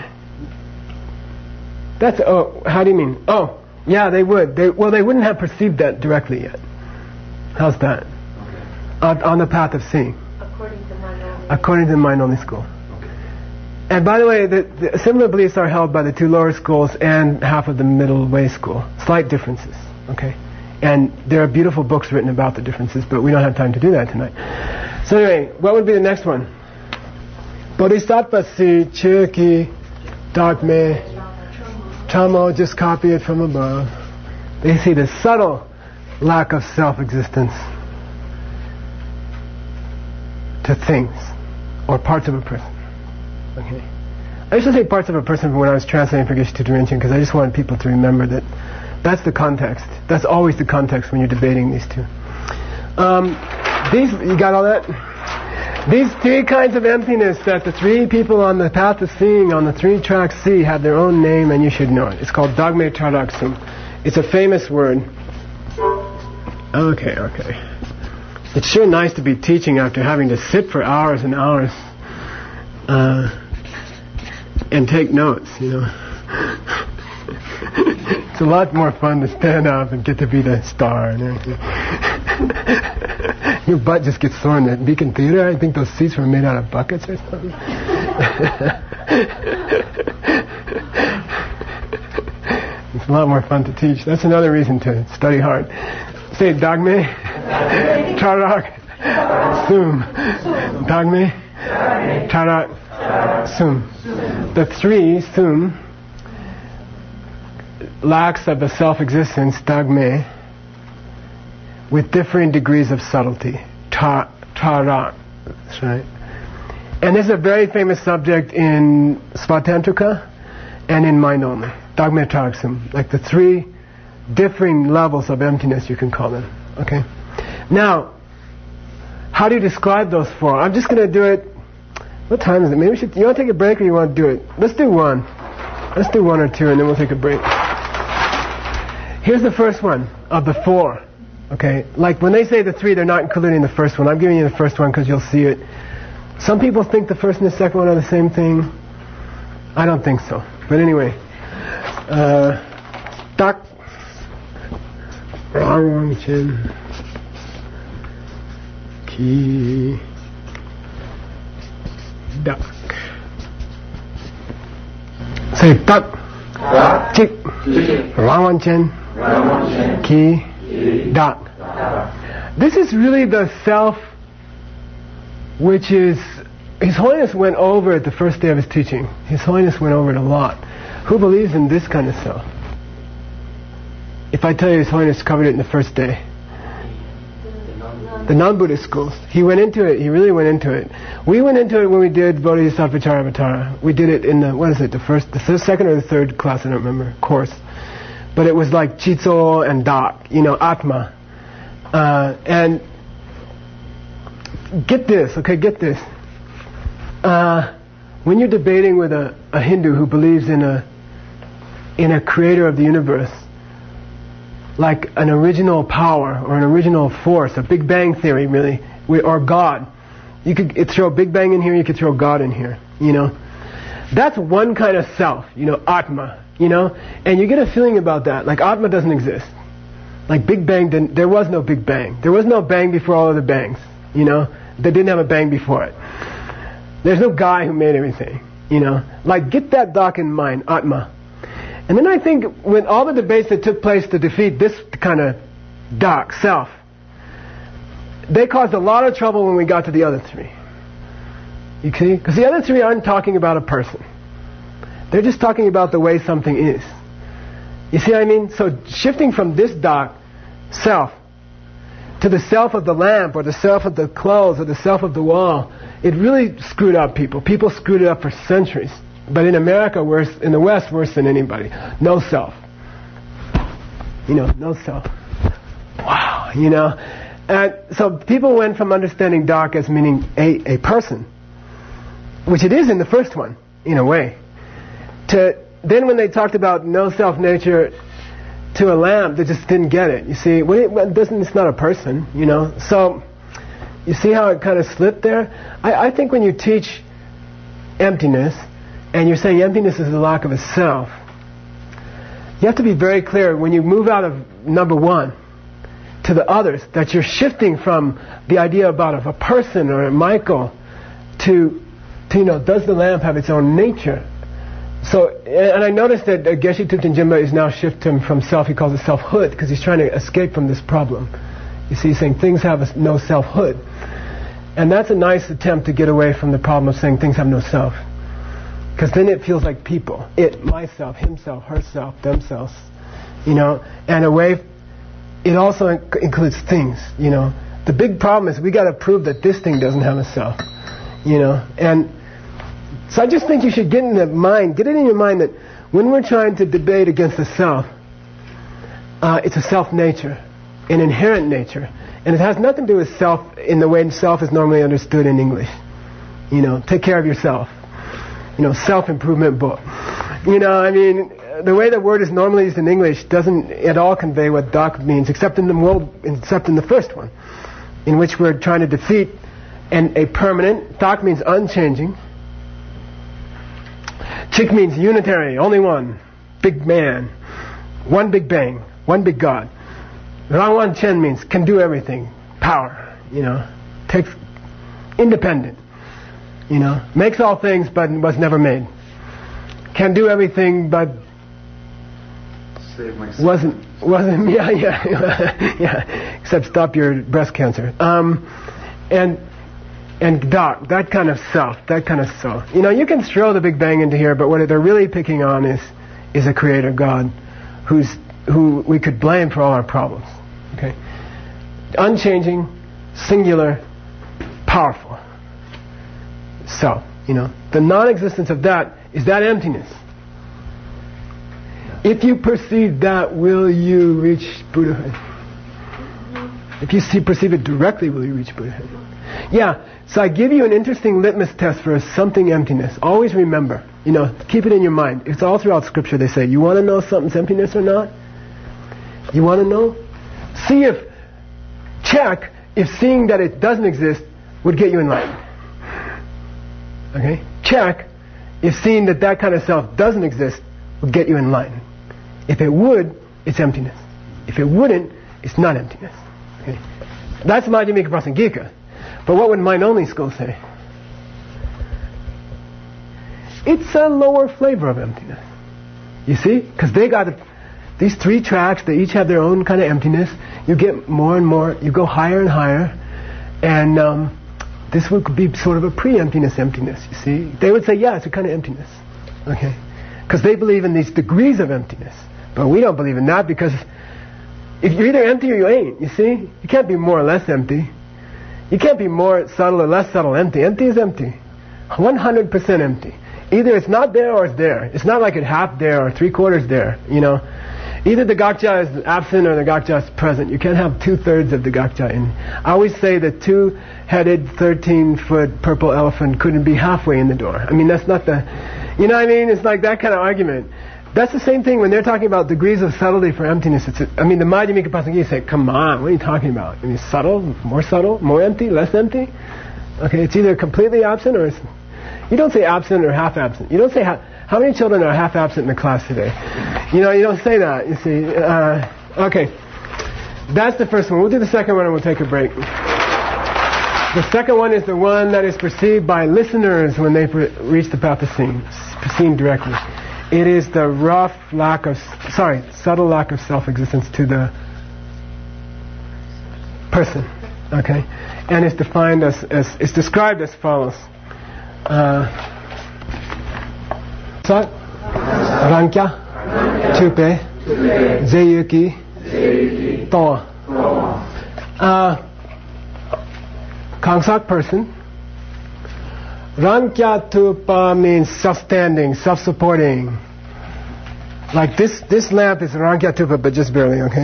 that's, oh, how do you mean? Oh, yeah, they would. They, well, they wouldn't have perceived that directly yet. How's that? Okay. On, on the path of seeing, According to my knowledge. according to the mind-only school. Okay. And by the way, the, the similar beliefs are held by the two lower schools and half of the middle way school. Slight differences, okay? And there are beautiful books written about the differences, but we don't have time to do that tonight. So anyway, what would be the next one? Bodhisattva si Chöki Dagme Tamo, just copy it from above. They see the subtle lack of self-existence to things or parts of a person. Okay. I used to say parts of a person when I was translating for Geshe Rinchen because I just wanted people to remember that that's the context. That's always the context when you're debating these two. Um, these, you got all that? These three kinds of emptiness that the three people on the path of seeing on the three tracks see have their own name, and you should know it. It's called Dagme Taraksum. It's a famous word. Okay, okay. It's sure nice to be teaching after having to sit for hours and hours uh, and take notes, you know. It's a lot more fun to stand up and get to be the star and everything. Your butt just gets sore in the Beacon Theater. I think those seats were made out of buckets or something. It's a lot more fun to teach. That's another reason to study hard. Say Dagme, Tarak, Sum. Dagme, Tarak, Sum. The three, Sum, lacks of the self-existence, Dagme, with differing degrees of subtlety. Ta, Tarak. That's right. And this is a very famous subject in Svatantruka and in Mind Only. Dagme Taraksum. Like the three differing levels of emptiness, you can call them. Okay? Now, how do you describe those four? I'm just going to do it. What time is it? Maybe we should, you want to take a break or you want to do it? Let's do one. Let's do one or two and then we'll take a break. Here's the first one of the four. Okay? Like when they say the three, they're not including the first one. I'm giving you the first one because you'll see it. Some people think the first and the second one are the same thing. I don't think so. But anyway. Uh, Tak Rawang Chen Ki Dak. Say Tak Chik Rawang Chen Ki Dak. This is really the self which is, His Holiness went over it the first day of his teaching. His Holiness went over it a lot. Who believes in this kind of self? If I tell you His Holiness covered it in the first day. The non-Buddhist schools. He went into it, he really went into it. We went into it when we did Bodhisattva Charyavatara. We did it in the, what is it, the first, the th- second or the third class, I don't remember, course. But it was like Chitso and Dak, you know, Atma. Uh, and get this, okay, get this. Uh, when you're debating with a, a Hindu who believes in a in a creator of the universe, like an original power or an original force, a Big Bang theory really, or God, you could throw Big Bang in here, you could throw God in here, you know. That's one kind of self, you know, Atma, you know, and you get a feeling about that, like Atma doesn't exist. Like Big Bang, didn't, there was no Big Bang. There was no bang before all other bangs, you know. They didn't have a bang before it. There's no guy who made everything, you know. Like, get that Dak in mind, Atma. And then I think with all the debates that took place to defeat this kind of Dak, self, they caused a lot of trouble when we got to the other three. You see? Because the other three aren't talking about a person. They're just talking about the way something is. You see what I mean? So shifting from this Dak, self, to the self of the lamp, or the self of the clothes, or the self of the wall, it really screwed up people. People screwed it up for centuries. But in America, worse, in the West, worse than anybody. No self. You know, no self. Wow, you know. And so people went from understanding Dak as meaning a, a person, which it is in the first one, in a way, to then when they talked about no self nature to a lamp, they just didn't get it. You see, well, it, it doesn't. It's not a person, you know. So you see how it kind of slipped there. I, I think when you teach emptiness, and you're saying emptiness is the lack of a self, you have to be very clear when you move out of number one to the others that you're shifting from the idea about of a person or a Michael to, to you know, does the lamp have its own nature? So, and I noticed that uh, Geshe Thupten Jinpa is now shifting from self, he calls it selfhood, because he's trying to escape from this problem. You see, he's saying things have a, no selfhood. And that's a nice attempt to get away from the problem of saying things have no self. Because then it feels like people. It, myself, himself, herself, themselves. You know, and away, it also inc- includes things, you know. The big problem is we got to prove that this thing doesn't have a self. You know, and so I just think you should get in the mind, get it in your mind that when we're trying to debate against the self, uh, it's a self-nature, an inherent nature. And it has nothing to do with self in the way self is normally understood in English. You know, take care of yourself. You know, self-improvement book. You know, I mean, the way the word is normally used in English doesn't at all convey what Dak means, except in the world, except in the first one, in which we're trying to defeat an, a permanent. Dak means unchanging. Chik means unitary, only one, big man, one big bang, one big God. Rangwan Chen means can do everything, power, you know, takes independent, you know, makes all things but was never made. Can do everything but Save myself. wasn't wasn't yeah yeah yeah except stop your breast cancer. Um, and and Dak, that kind of self, that kind of self. You know, you can throw the Big Bang into here, but what they're really picking on is is a creator God, who's who we could blame for all our problems. Okay, unchanging, singular, powerful self. You know, the non-existence of that is that emptiness. If you perceive that, will you reach Buddhahood? If you see, perceive it directly, will you reach Buddhahood? Yeah, so I give you an interesting litmus test for something emptiness. Always remember, you know, keep it in your mind. It's all throughout Scripture. They say, you want to know if something's emptiness or not? You want to know? See if, check if seeing that it doesn't exist would get you enlightened. Okay? Check if seeing that that kind of self doesn't exist would get you enlightened. If it would, it's emptiness. If it wouldn't, it's not emptiness. Okay? That's Madhyamika Prasangika. But what would mind-only school say? It's a lower flavor of emptiness. You see? Because they got a, these three tracks, they each have their own kind of emptiness. You get more and more, you go higher and higher. And um, this would be sort of a pre-emptiness emptiness, you see? They would say, yeah, it's a kind of emptiness. Okay? Because they believe in these degrees of emptiness. But we don't believe in that because if you're either empty or you ain't, you see? You can't be more or less empty. You can't be more subtle or less subtle empty. Empty is empty. one hundred percent empty. Either it's not there or it's there. It's not like it's half there or three quarters there, you know. Either the Gakja is absent or the Gakja is present. You can't have two-thirds of the Gakja in. I always say the two-headed, thirteen-foot purple elephant couldn't be halfway in the door. I mean, that's not the... You know what I mean? It's like that kind of argument. That's the same thing when they're talking about degrees of subtlety for emptiness. It's a, I mean, the Madhyamika Prasangika say, come on, what are you talking about? I mean, subtle, more subtle, more empty, less empty? Okay, it's either completely absent or it's... You don't say absent or half absent. You don't say... Ha- How many children are half absent in the class today? You know, you don't say that, you see. Uh, okay. That's the first one. We'll do the second one and we'll take a break. The second one is the one that is perceived by listeners when they pre- reach the path of seeing, seen directly. It is the rough lack of, sorry, subtle lack of self-existence to the person. Okay? And it's defined as, as it's described as follows. Uh, Sat, Rankya, Tupe, Zeyuki, Toa. Uh, Kangsak person. Rankya Tupa means self-standing, self-supporting. Like this, this lamp is Rankya Tupa, but just barely, okay?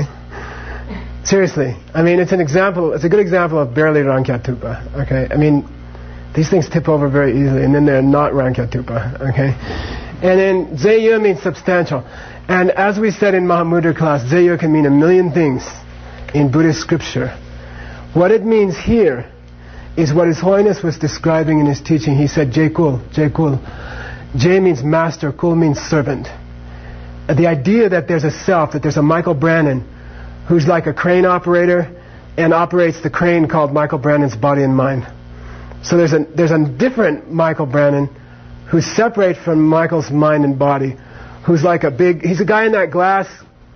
Seriously. I mean, it's an example, it's a good example of barely Rankya Tupa, okay? I mean, these things tip over very easily, and then they're not Rankya Tupa, okay? And then Zeyu means substantial. And as we said in Mahamudra class, Zeyu can mean a million things in Buddhist scripture. What it means here is what His Holiness was describing in his teaching. He said, J-Kul, J-Kul. J means master, Kul means servant. The idea that there's a self, that there's a Michael Brannon who's like a crane operator and operates the crane called Michael Brannon's body and mind. So there's a, there's a different Michael Brannon who's separate from Michael's mind and body, who's like a big, he's a guy in that glass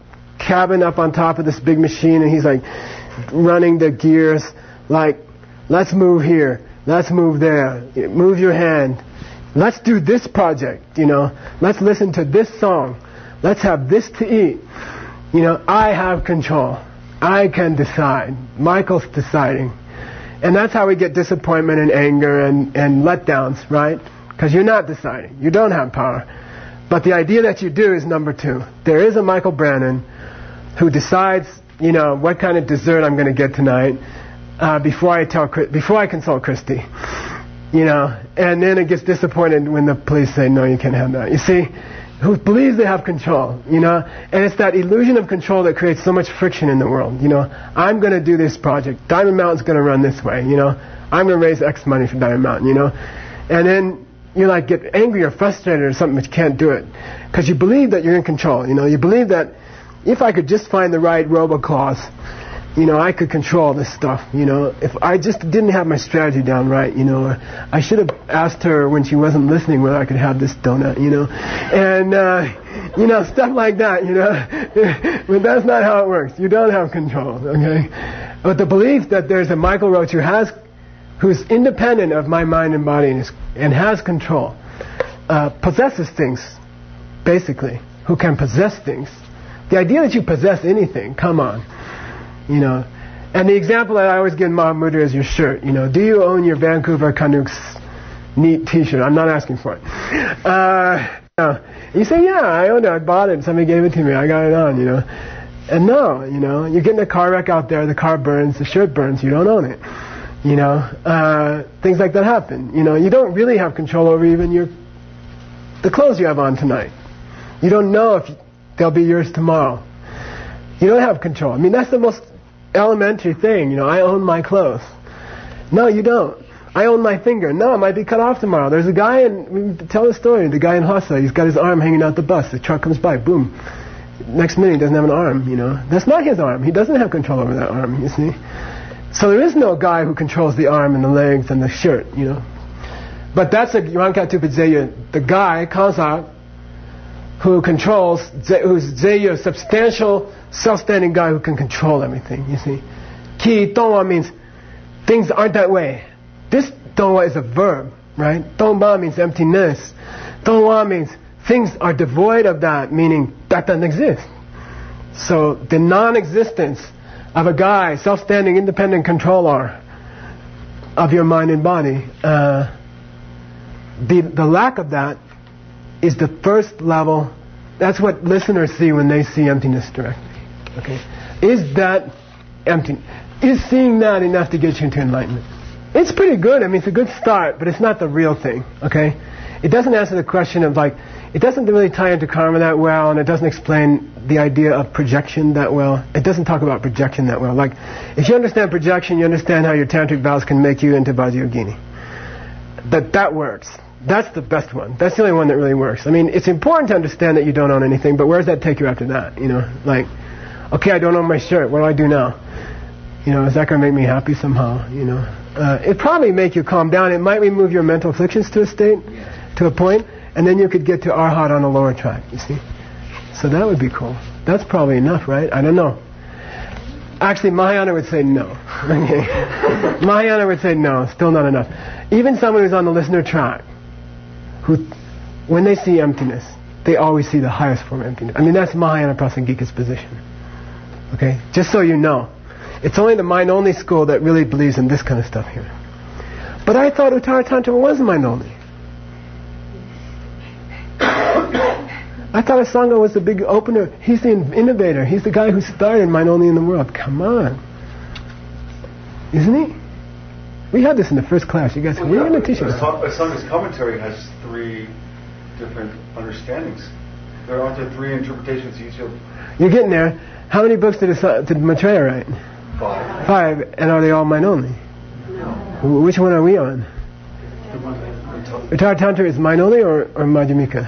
cabin up on top of this big machine, and he's like running the gears like, let's move here, let's move there, move your hand, let's do this project, you know, let's listen to this song, let's have this to eat. You know, I have control. I can decide. Michael's deciding. And that's how we get disappointment and anger and, and letdowns, right? Because you're not deciding. You don't have power. But the idea that you do is number two. There is a Michael Brannon who decides, you know, what kind of dessert I'm going to get tonight uh, before I tell, before I consult Christy. You know, and then it gets disappointed when the police say, no, you can't have that. You see, who believes they have control, you know, and it's that illusion of control that creates so much friction in the world. You know, I'm going to do this project. Diamond Mountain's going to run this way. You know, I'm going to raise X money for Diamond Mountain. You know, and then you like get angry or frustrated or something, but you can't do it because you believe that you're in control. You know, you believe that if I could just find the right roboclause, you know, I could control this stuff, you know. If I just didn't have my strategy down right, you know, I should have asked her when she wasn't listening whether I could have this donut, you know. And, uh, you know, stuff like that, you know. But that's not how it works. You don't have control, okay. But the belief that there's a Michael Roach who has, who's independent of my mind and body and, is, and has control, uh, possesses things, basically, who can possess things. The idea that you possess anything, come on. You know, and the example that I always give in Mahamudra is your shirt. You know, do you own your Vancouver Canucks neat T-shirt? I'm not asking for it. Uh, Uh, you say, yeah, I own it, I bought it, somebody gave it to me, I got it on, you know. And no, you know, you get in a car wreck out there, the car burns, the shirt burns, you don't own it. You know, uh, things like that happen. You know, you don't really have control over even your, the clothes you have on tonight. You don't know if they'll be yours tomorrow. You don't have control. I mean, that's the most elementary thing, you know, I own my clothes. No, you don't. I own my finger. No, it might be cut off tomorrow. There's a guy in, we tell the story, the guy in Lhasa, he's got his arm hanging out the bus. The truck comes by, boom. Next minute he doesn't have an arm, you know. That's not his arm. He doesn't have control over that arm, you see. So there is no guy who controls the arm and the legs and the shirt, you know. But that's a Yuanka Tupidzeya, the guy, Kansa, who controls, who's Zeya, substantial, self-standing guy who can control everything, you see. Ki Tongwa means things aren't that way. This Tongwa is a verb, right? Tongba means emptiness. Tongwa means things are devoid of that, meaning that doesn't exist. So the non-existence of a guy, self-standing, independent controller of your mind and body, uh, the, the lack of that is the first level. That's what listeners see when they see emptiness directly. Okay, is that empty? Is seeing that enough to get you into enlightenment? It's pretty good. I mean, it's a good start, but it's not the real thing. Okay, it doesn't answer the question of like, it doesn't really tie into karma that well, and it doesn't explain the idea of projection that well. It doesn't talk about projection that well. Like, if you understand projection, you understand how your tantric vows can make you into Vajrayogini. That that works. That's the best one. That's the only one that really works. I mean, it's important to understand that you don't own anything, but where does that take you after that? You know, like, okay, I don't own my shirt. What do I do now? You know, is that going to make me happy somehow? You know, uh, it probably make you calm down. It might remove your mental afflictions to a state, to a point, and then you could get to arhat on a lower track. You see, so that would be cool. That's probably enough, right? I don't know. Actually, Mahayana would say no. Okay, Mahayana would say no. Still not enough. Even someone who's on the listener track, who, when they see emptiness, they always see the highest form of emptiness. I mean, that's Mahayana Prasangika's position. Okay, just so you know. It's only the mind-only school that really believes in this kind of stuff here. But I thought Uttara Tantra was mind-only. I thought Asanga was the big opener. He's the innovator. He's the guy who started mind-only in the world. Come on. Isn't he? We had this in the first class. You guys, well, what are you going to teach us? Asanga's commentary has three different understandings. There aren't there three interpretations each of... You're getting there. How many books did, Asa- did Maitreya write? Five. Five. And are they all mind-only? No. Which one are we on? Uttara Tantra is mind-only or, or Madhyamika?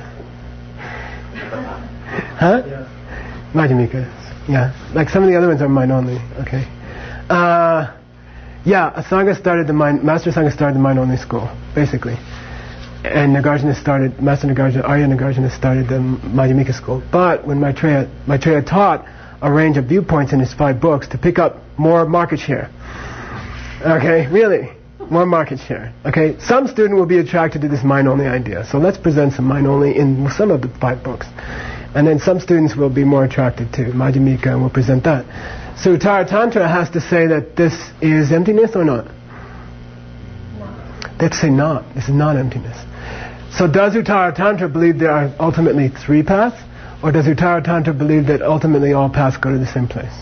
Huh? Yeah. Madhyamika. Yeah. Like some of the other ones are mind-only. Okay. Uh... Yeah, Asanga started the mind, Master Asanga started the mind-only school, basically. And Nagarjuna started, Master Nagarjuna, Arya Nagarjuna started the Madhyamika school. But when Maitreya, Maitreya taught a range of viewpoints in his five books to pick up more market share. Okay, really, more market share. Okay, some student will be attracted to this mind-only idea. So let's present some mind-only in some of the five books. And then some students will be more attracted to Madhyamika and we'll present that. So Uttara Tantra has to say that this is emptiness or not? No. They have to say not. This is not emptiness. So does Uttara Tantra believe there are ultimately three paths? Or does Uttara Tantra believe that ultimately all paths go to the same place?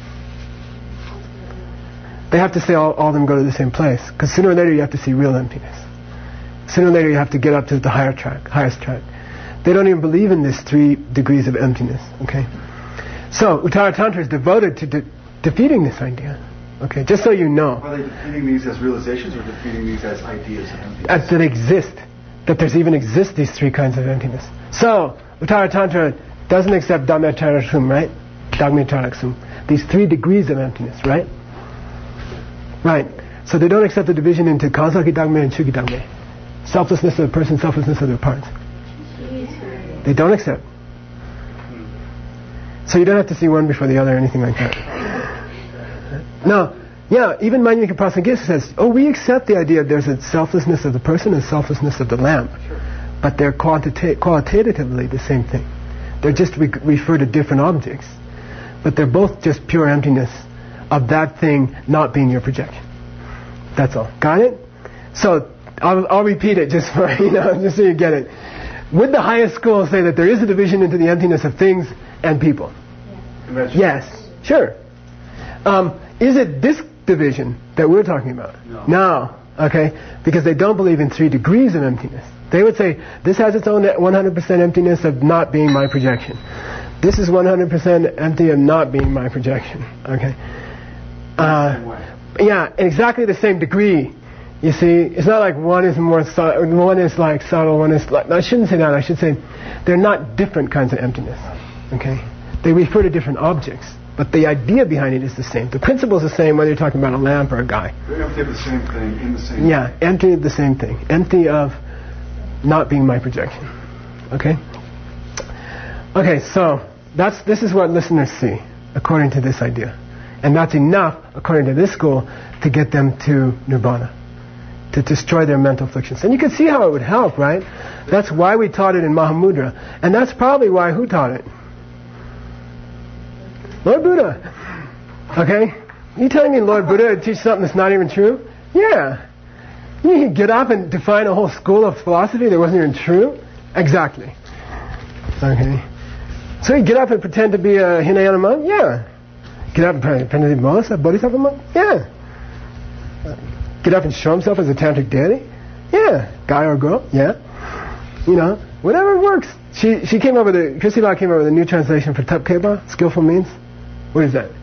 They have to say all, all of them go to the same place. Because sooner or later you have to see real emptiness. Sooner or later you have to get up to the higher track, highest track. They don't even believe in this three degrees of emptiness. Okay? So, Uttara Tantra is devoted to de- defeating this idea. Okay, just so you know. Are they defeating these as realizations or defeating these as ideas of emptiness? As that exist. That there's even exist these three kinds of emptiness. So, Uttara Tantra doesn't accept Dhammacharakshum, right? Dhammacharakshum. These three degrees of emptiness, right? Right. So they don't accept the division into Kansaki Dhamma and Chuki Dhamma. Selflessness of the person, selflessness of their parts. They don't accept. So you don't have to see one before the other or anything like that. No, yeah, even Madhyamika Prasangika says, oh, we accept the idea there's a selflessness of the person and selflessness of the lamb. But they're quantita- qualitatively the same thing. They're just re- refer to different objects. But they're both just pure emptiness of that thing not being your projection. That's all. Got it? So I'll, I'll repeat it just for, you know, just so you get it. Would the highest school say that there is a division into the emptiness of things and people? Convention. Yes, sure. Um, is it this division that we're talking about? No. No. Okay? Because they don't believe in three degrees of emptiness. They would say, this has its own one hundred percent emptiness of not being my projection. This is one hundred percent empty of not being my projection. Okay? Uh, yeah, exactly the same degree. You see, it's not like one is more subtle, one is like subtle, one is like, I shouldn't say that, I should say they're not different kinds of emptiness. Okay? They refer to different objects, but the idea behind it is the same. The principle is the same whether you're talking about a lamp or a guy. They're empty of the same thing, in the same Yeah, empty of the same thing. Empty of not being my projection. Okay? Okay, so that's this is what listeners see, according to this idea. And that's enough, according to this school, to get them to nirvana, to destroy their mental afflictions. And you can see how it would help, right? That's why we taught it in Mahamudra. And that's probably why who taught it? Lord Buddha. Okay? You telling me Lord Buddha would teach something that's not even true? Yeah. You get up and define a whole school of philosophy that wasn't even true? Exactly. Okay. So you get up and pretend to be a Hinayana monk? Yeah. Get up and pretend to be a Bodhisattva monk? Yeah. Get up and show himself as a tantric deity? Yeah. Guy or girl? Yeah. You know, whatever works. She she came up with a, Christy Law came up with a new translation for Tap Keba, skillful means. What is that?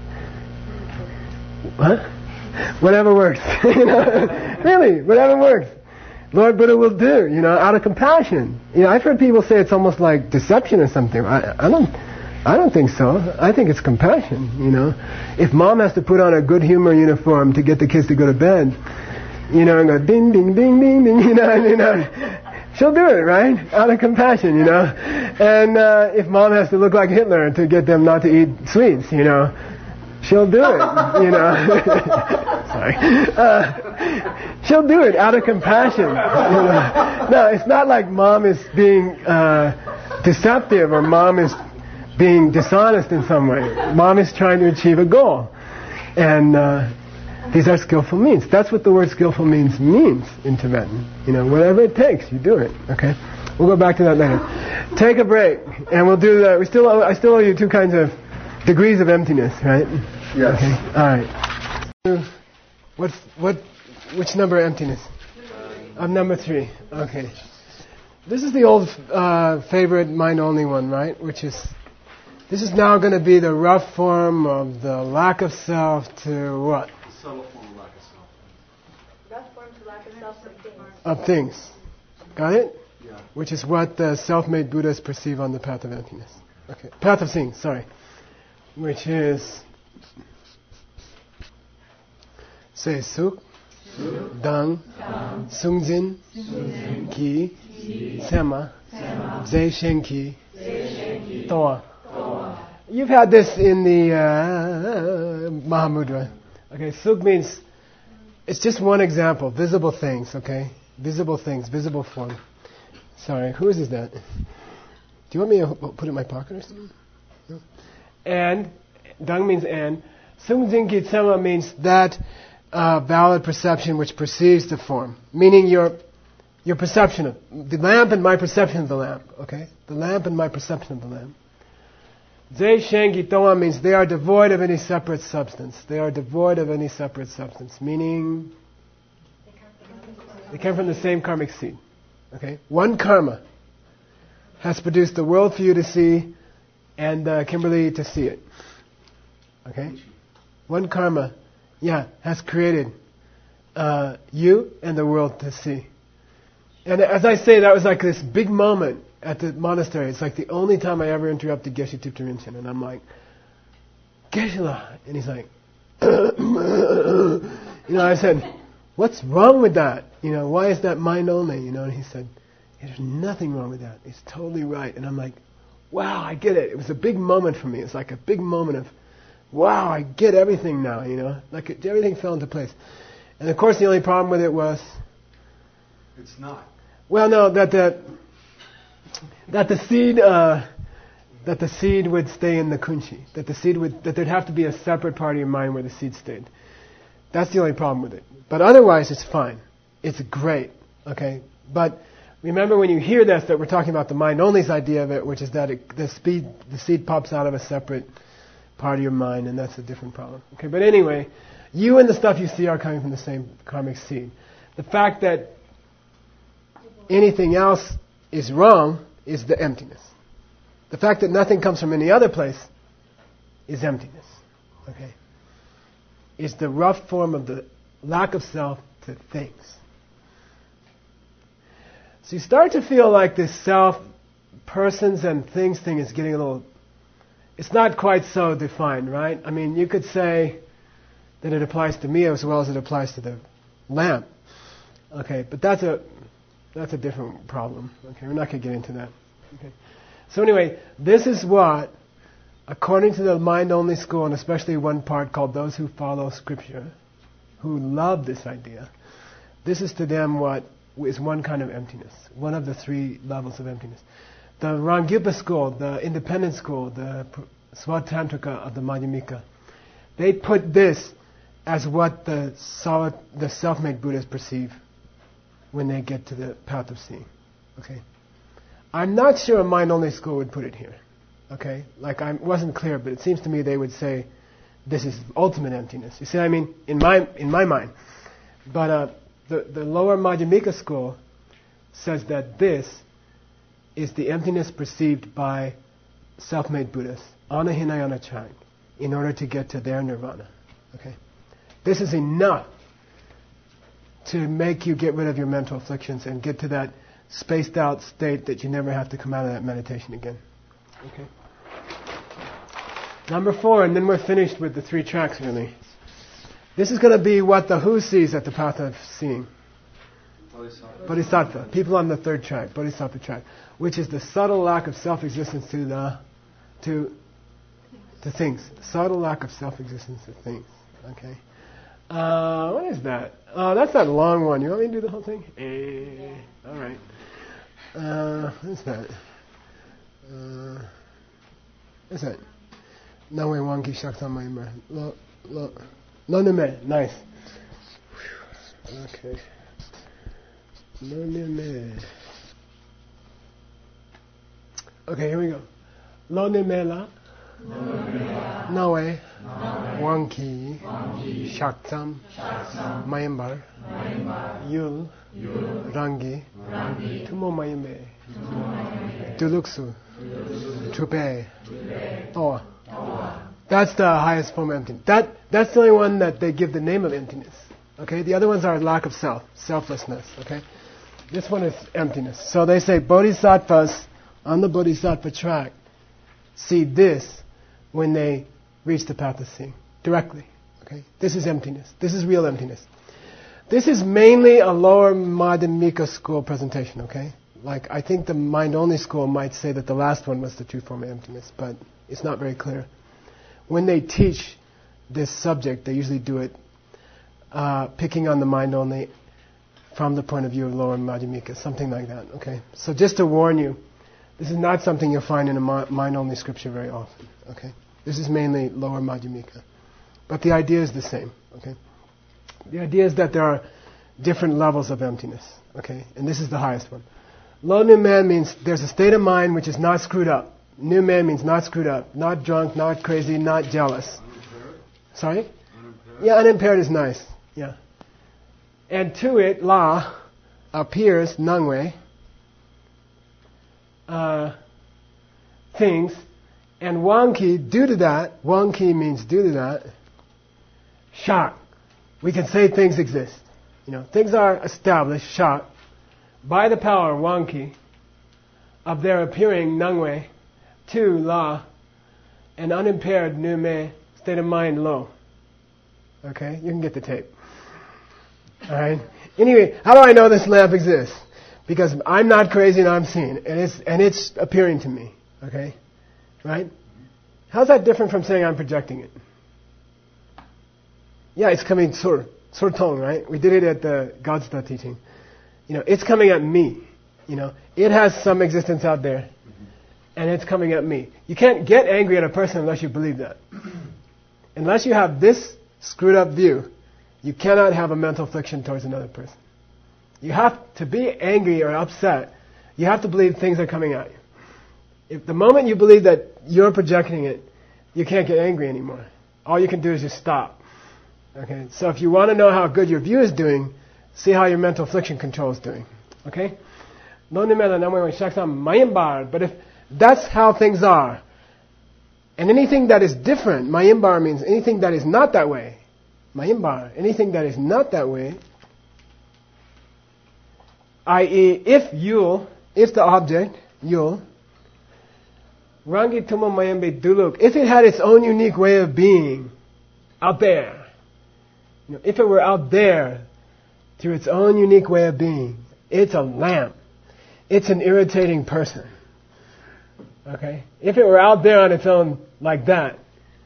What? Whatever works. You know, really, whatever works. Lord Buddha will do, you know, out of compassion. You know, I've heard people say it's almost like deception or something. I, I don't, I don't think so. I think it's compassion. You know, if mom has to put on a good humor uniform to get the kids to go to bed, you know, and go ding, ding, ding, ding, ding, you know, and, you know, she'll do it, right? Out of compassion, you know. And uh, if mom has to look like Hitler to get them not to eat sweets, you know, she'll do it, you know. Sorry. Uh, she'll do it out of compassion. You know? No, it's not like mom is being uh, deceptive or mom is being dishonest in some way. Mom is trying to achieve a goal. And uh, these are skillful means. That's what the word skillful means means in Tibetan. You know, whatever it takes, you do it. Okay? We'll go back to that later. Take a break, and we'll do that. We still, owe, I still owe you two kinds of degrees of emptiness, right? Yes. Okay. All right. What's what? Which number of emptiness? Of number three. Okay. This is the old uh, favorite mind-only one, right? Which is, this is now going to be the rough form of the lack of self to what? Subtle form of lack of self. Rough form to lack of self of things. Of things. Got it? Yeah. Which is what the self-made Buddhas perceive on the path of emptiness. Okay. Path of seeing, sorry. Which is, say, Suk, Dang, Sungzin, Ki, Sema, Zei Shenki, Toa. You've had this in the uh, Mahamudra. Okay, Suk means, it's just one example, visible things, okay? Visible things, visible form. Sorry, who is that? Do you want me to put it in my pocket or something? No? And, Dang means and. Sungzin Ki Sema means that uh, valid perception which perceives the form. Meaning your your perception of the lamp and my perception of the lamp. Okay? The lamp and my perception of the lamp. Zei Shenki Toa means they are devoid of any separate substance. They are devoid of any separate substance. Meaning they come from the same karmic seed. Okay? One karma has produced the world for you to see and uh, Kimberly to see it. Okay? One karma, yeah, has created uh, you and the world to see. And as I say, that was like this big moment at the monastery. It's like the only time I ever interrupted Geshe Thupten Rinchen. And I'm like, Geshe-la. And he's like, you know, I said, what's wrong with that? You know, why is that mind only? You know, and he said, there's nothing wrong with that. It's totally right. And I'm like, wow, I get it. It was a big moment for me. It's like a big moment of, wow, I get everything now, you know. Like it, everything fell into place. And of course the only problem with it was... It's not. Well, no, that the, that the seed... Uh, that the seed would stay in the kunchi. That the seed would... That there'd have to be a separate part of your mind where the seed stayed. That's the only problem with it. But otherwise it's fine. It's great, okay? But remember when you hear this that we're talking about the mind-only's idea of it, which is that it, the, speed, the seed pops out of a separate part of your mind, and that's a different problem. Okay, but anyway, you and the stuff you see are coming from the same karmic seed. The fact that anything else is wrong is the emptiness. The fact that nothing comes from any other place is emptiness. Okay, is the rough form of the lack of self to things. So you start to feel like this self, persons and things thing is getting a little, it's not quite so defined, right? I mean, you could say that it applies to me as well as it applies to the lamp. Okay, but that's a that's a different problem. Okay, we're not going to get into that. Okay. So anyway, this is what, according to the mind-only school, and especially one part called those who follow Scripture, who love this idea, this is to them what is one kind of emptiness, one of the three levels of emptiness. The Ranggyupa school, the independent school, the Swatantrika of the Madhyamika, they put this as what the solid, the self-made Buddhas perceive when they get to the path of seeing. Okay, I'm not sure a mind-only school would put it here. Okay, like I wasn't clear, but it seems to me they would say this is ultimate emptiness. You see what I mean? In my in my mind, but uh, the the lower Madhyamika school says that this is the emptiness perceived by self-made Buddhas on a Hinayana track in order to get to their nirvana. Okay, this is enough to make you get rid of your mental afflictions and get to that spaced out state that you never have to come out of that meditation again. Okay. Number four, and then we're finished with the three tracks really. This is going to be what the who sees at the path of seeing. Bodhisattva. Bodhisattva. People on the third track, Bodhisattva track, which is the subtle lack of self-existence to the to to things. Subtle lack of self-existence to things. Okay. Uh, what is that? Oh, that's that long one. You want me to do the whole thing? Eh, all right. Uh, what is that? Uh, what is that? Nawe Wanki Shakta Mayimba. Lo, lo, lo Nume. Nice. Okay. Lo Nume. Okay, here we go. Lo Nume La. Nawe Wanki Shaktam Mayimbar Yul Rangi Tumo Mayime Duluksu Tupe Oh. That's the highest form of emptiness. That, that's the only one that they give the name of emptiness. Okay? The other ones are lack of self, selflessness. Okay? This one is emptiness. So they say bodhisattvas on the bodhisattva track see this when they reach the path of seeing. Directly. Okay? This is emptiness. This is real emptiness. This is mainly a lower Madhyamika school presentation, okay? Like, I think the mind-only school might say that the last one was the true form of emptiness, but it's not very clear. When they teach this subject, they usually do it uh, picking on the mind-only from the point of view of lower Madhyamika, something like that, okay? So just to warn you, this is not something you'll find in a mind-only scripture very often, okay? This is mainly lower Madhyamika. But the idea is the same, okay? The idea is that there are different levels of emptiness, okay? And this is the highest one. Low new man means there's a state of mind which is not screwed up. New man means not screwed up, not drunk, not crazy, not jealous. Unimpaired? Sorry? Unimpaired? Yeah, unimpaired is nice, yeah. And to it, la, appears, nangwe, uh, things, and wanki, due to that, wanki means due to that, shak. We can say things exist. You know, things are established, shak, by the power, wanki, of their appearing, nangwe, to la, an unimpaired nume, state of mind, lo. Okay, you can get the tape. Alright? Anyway, how do I know this lamp exists? Because I'm not crazy and I'm seeing, and it's and it's appearing to me. Okay? Right? How's that different from saying I'm projecting it? Yeah, it's coming sur, sur tong, right? We did it at the Godsta teaching. You know, it's coming at me. You know, it has some existence out there, and it's coming at me. You can't get angry at a person unless you believe that. Unless you have this screwed up view, you cannot have a mental affliction towards another person. You have to be angry or upset. You have to believe things are coming at you. If the moment you believe that you're projecting it, you can't get angry anymore. All you can do is just stop. Okay? So if you want to know how good your view is doing, see how your mental affliction control is doing. Okay? But if that's how things are, and anything that is different, mayimbar means anything that is not that way. Mayimbar, anything that is not that way, that is, if yul, if the object, yul, rangi tumo mayembe duluk, if it had its own unique way of being, out there, you know, if it were out there, through its own unique way of being, it's a lamp. It's an irritating person. Okay? If it were out there on its own like that,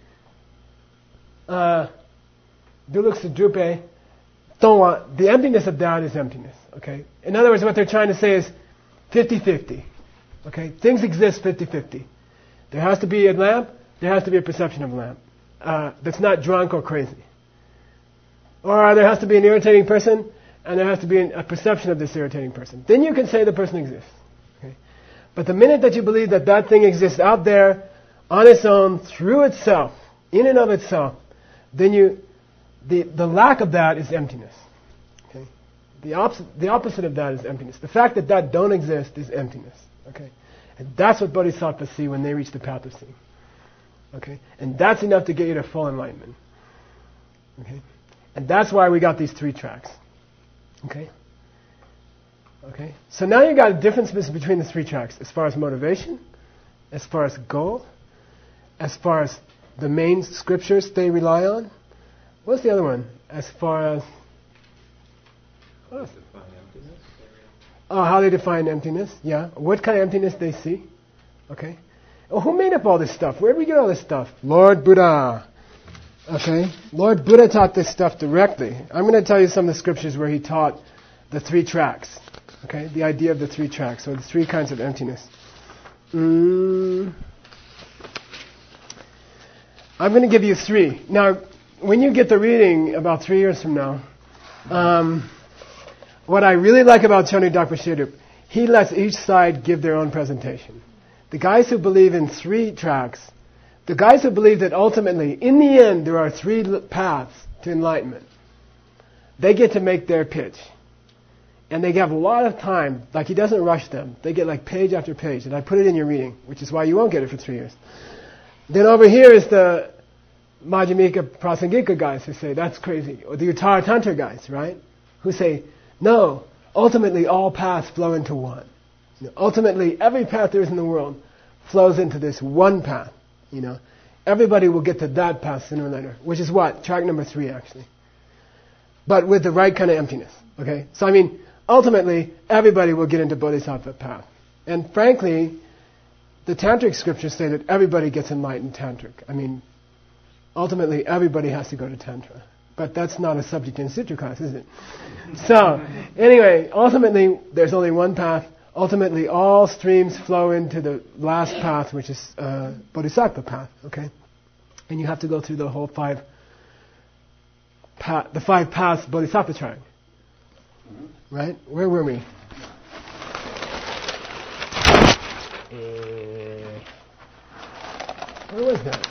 uh, duluk sudrupe, don't want, the emptiness of that is emptiness. Okay? In other words, what they're trying to say is fifty-fifty. Okay? Things exist fifty-fifty. There has to be a lamp, there has to be a perception of a lamp. Uh, that's not drunk or crazy. Or there has to be an irritating person, and there has to be an, a perception of this irritating person. Then you can say the person exists. Okay? But the minute that you believe that that thing exists out there, on its own, through itself, in and of itself, then you, the, the lack of that is emptiness. Okay? The, opposite, the opposite of that is emptiness. The fact that that don't exist is emptiness. Okay? And that's what bodhisattvas see when they reach the path of seeing. Okay? And that's enough to get you to full enlightenment. Okay? And that's why we got these three tracks. Okay? Okay? So now you got a difference between the three tracks as far as motivation, as far as goal, as far as the main scriptures they rely on. What's the other one? As far as what else? Oh, how they define emptiness. Yeah. What kind of emptiness they see. Okay. Oh, who made up all this stuff? Where did we get all this stuff? Lord Buddha. Okay. Lord Buddha taught this stuff directly. I'm going to tell you some of the scriptures where he taught the three tracks. Okay. The idea of the three tracks, or the three kinds of emptiness. Mm. I'm going to give you three. Now, when you get the reading about three years from now, um, what I really like about Choni Dakpa Shirdup, he lets each side give their own presentation. The guys who believe in three tracks, the guys who believe that ultimately, in the end, there are three paths to enlightenment, they get to make their pitch. And they have a lot of time, like he doesn't rush them. They get like page after page, and I put it in your reading, which is why you won't get it for three years. Then over here is the Madhyamika Prasangika guys who say, that's crazy. Or the Uttara Tantra guys, right? Who say, no, ultimately all paths flow into one. You know, ultimately, every path there is in the world flows into this one path. You know, everybody will get to that path sooner or later, which is what? Track number three, actually. But with the right kind of emptiness. Okay? So, I mean, ultimately, everybody will get into Bodhisattva path. And frankly, the Tantric scriptures say that everybody gets enlightened Tantric. I mean, ultimately, everybody has to go to Tantra. But that's not a subject in Sutra class, is it? So, anyway, ultimately, there's only one path. Ultimately, all streams flow into the last path, which is uh, Bodhisattva path. Okay, and you have to go through the whole five, pa- the five paths Bodhisattva track. Right? Where were we? Uh, where was that?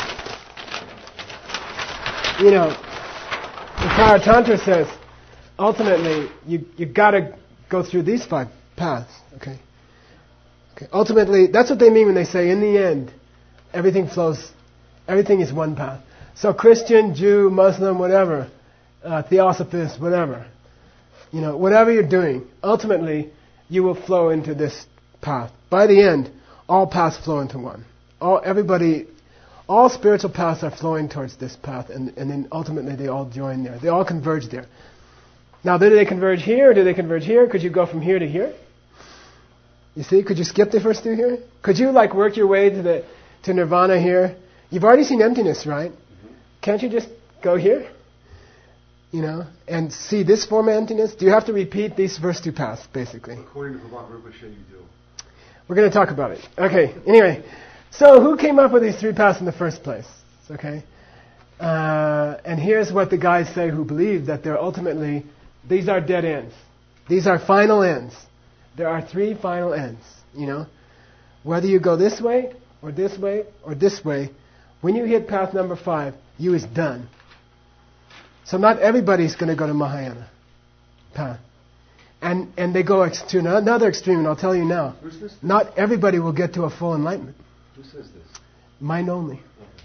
You know, the Uttara Tantra says, ultimately, you you got to go through these five paths. Okay. Okay. Ultimately, that's what they mean when they say, in the end, everything flows, everything is one path. So Christian, Jew, Muslim, whatever, uh, Theosophist, whatever, you know, whatever you're doing, ultimately, you will flow into this path. By the end, all paths flow into one. All everybody. All spiritual paths are flowing towards this path, and, and then ultimately they all join there. They all converge there. Now, do they converge here, or do they converge here? Could you go from here to here? You see, could you skip the first two here? Could you, like, work your way to the to nirvana here? You've already seen emptiness, right? Mm-hmm. Can't you just go here? You know, and see this form of emptiness? Do you have to repeat these first two paths, basically? According to Bhagavan Rinpoche, you do. We're going to talk about it. Okay, anyway. So who came up with these three paths in the first place? Okay, uh, and here's what the guys say who believe that they're ultimately, these are dead ends. These are final ends. There are three final ends, you know. Whether you go this way, or this way, or this way, when you hit path number five, you is done. So not everybody's going to go to Mahayana path. And and they go ex- to another extreme, and I'll tell you now. Who's this? Not everybody will get to a full enlightenment. Who says this? Mind only.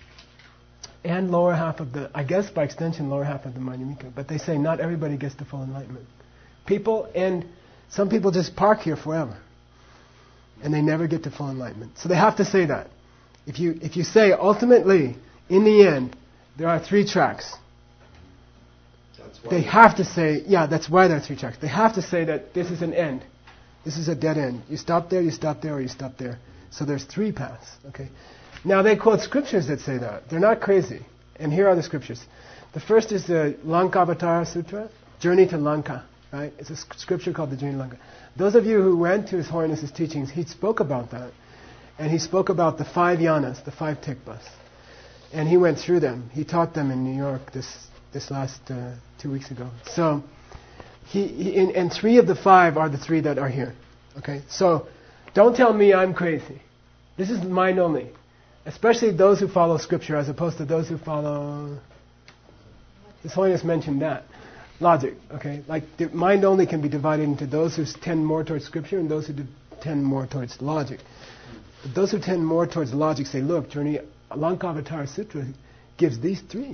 And lower half of the, I guess by extension, lower half of the Madhyamika. But they say not everybody gets to full enlightenment. People, and some people just park here forever. And they never get to full enlightenment. So they have to say that. If you if you say, ultimately, in the end, there are three tracks. That's why They have to say, yeah, that's why there are three tracks. They have to say that this is an end. This is a dead end. You stop there, you stop there, or you stop there. So there's three paths. Okay. Now they quote scriptures that say that. They're not crazy. And here are the scriptures. The first is the Lankavatara Sutra, Journey to Lanka. Right? It's a sc- scripture called the Journey to Lanka. Those of you who went to His Holiness's teachings, he spoke about that. And he spoke about the five yanas, the five tikvas. And he went through them. He taught them in New York this this last uh, two weeks ago. So, he, he in, and three of the five are the three that are here. Okay, so don't tell me I'm crazy. This is mind only, especially those who follow Scripture, as opposed to those who follow. His Holiness mentioned that logic. Okay, like the mind only can be divided into those who tend more towards Scripture and those who do tend more towards logic. But those who tend more towards logic say, look, Journey Lankavatara Sutra gives these three.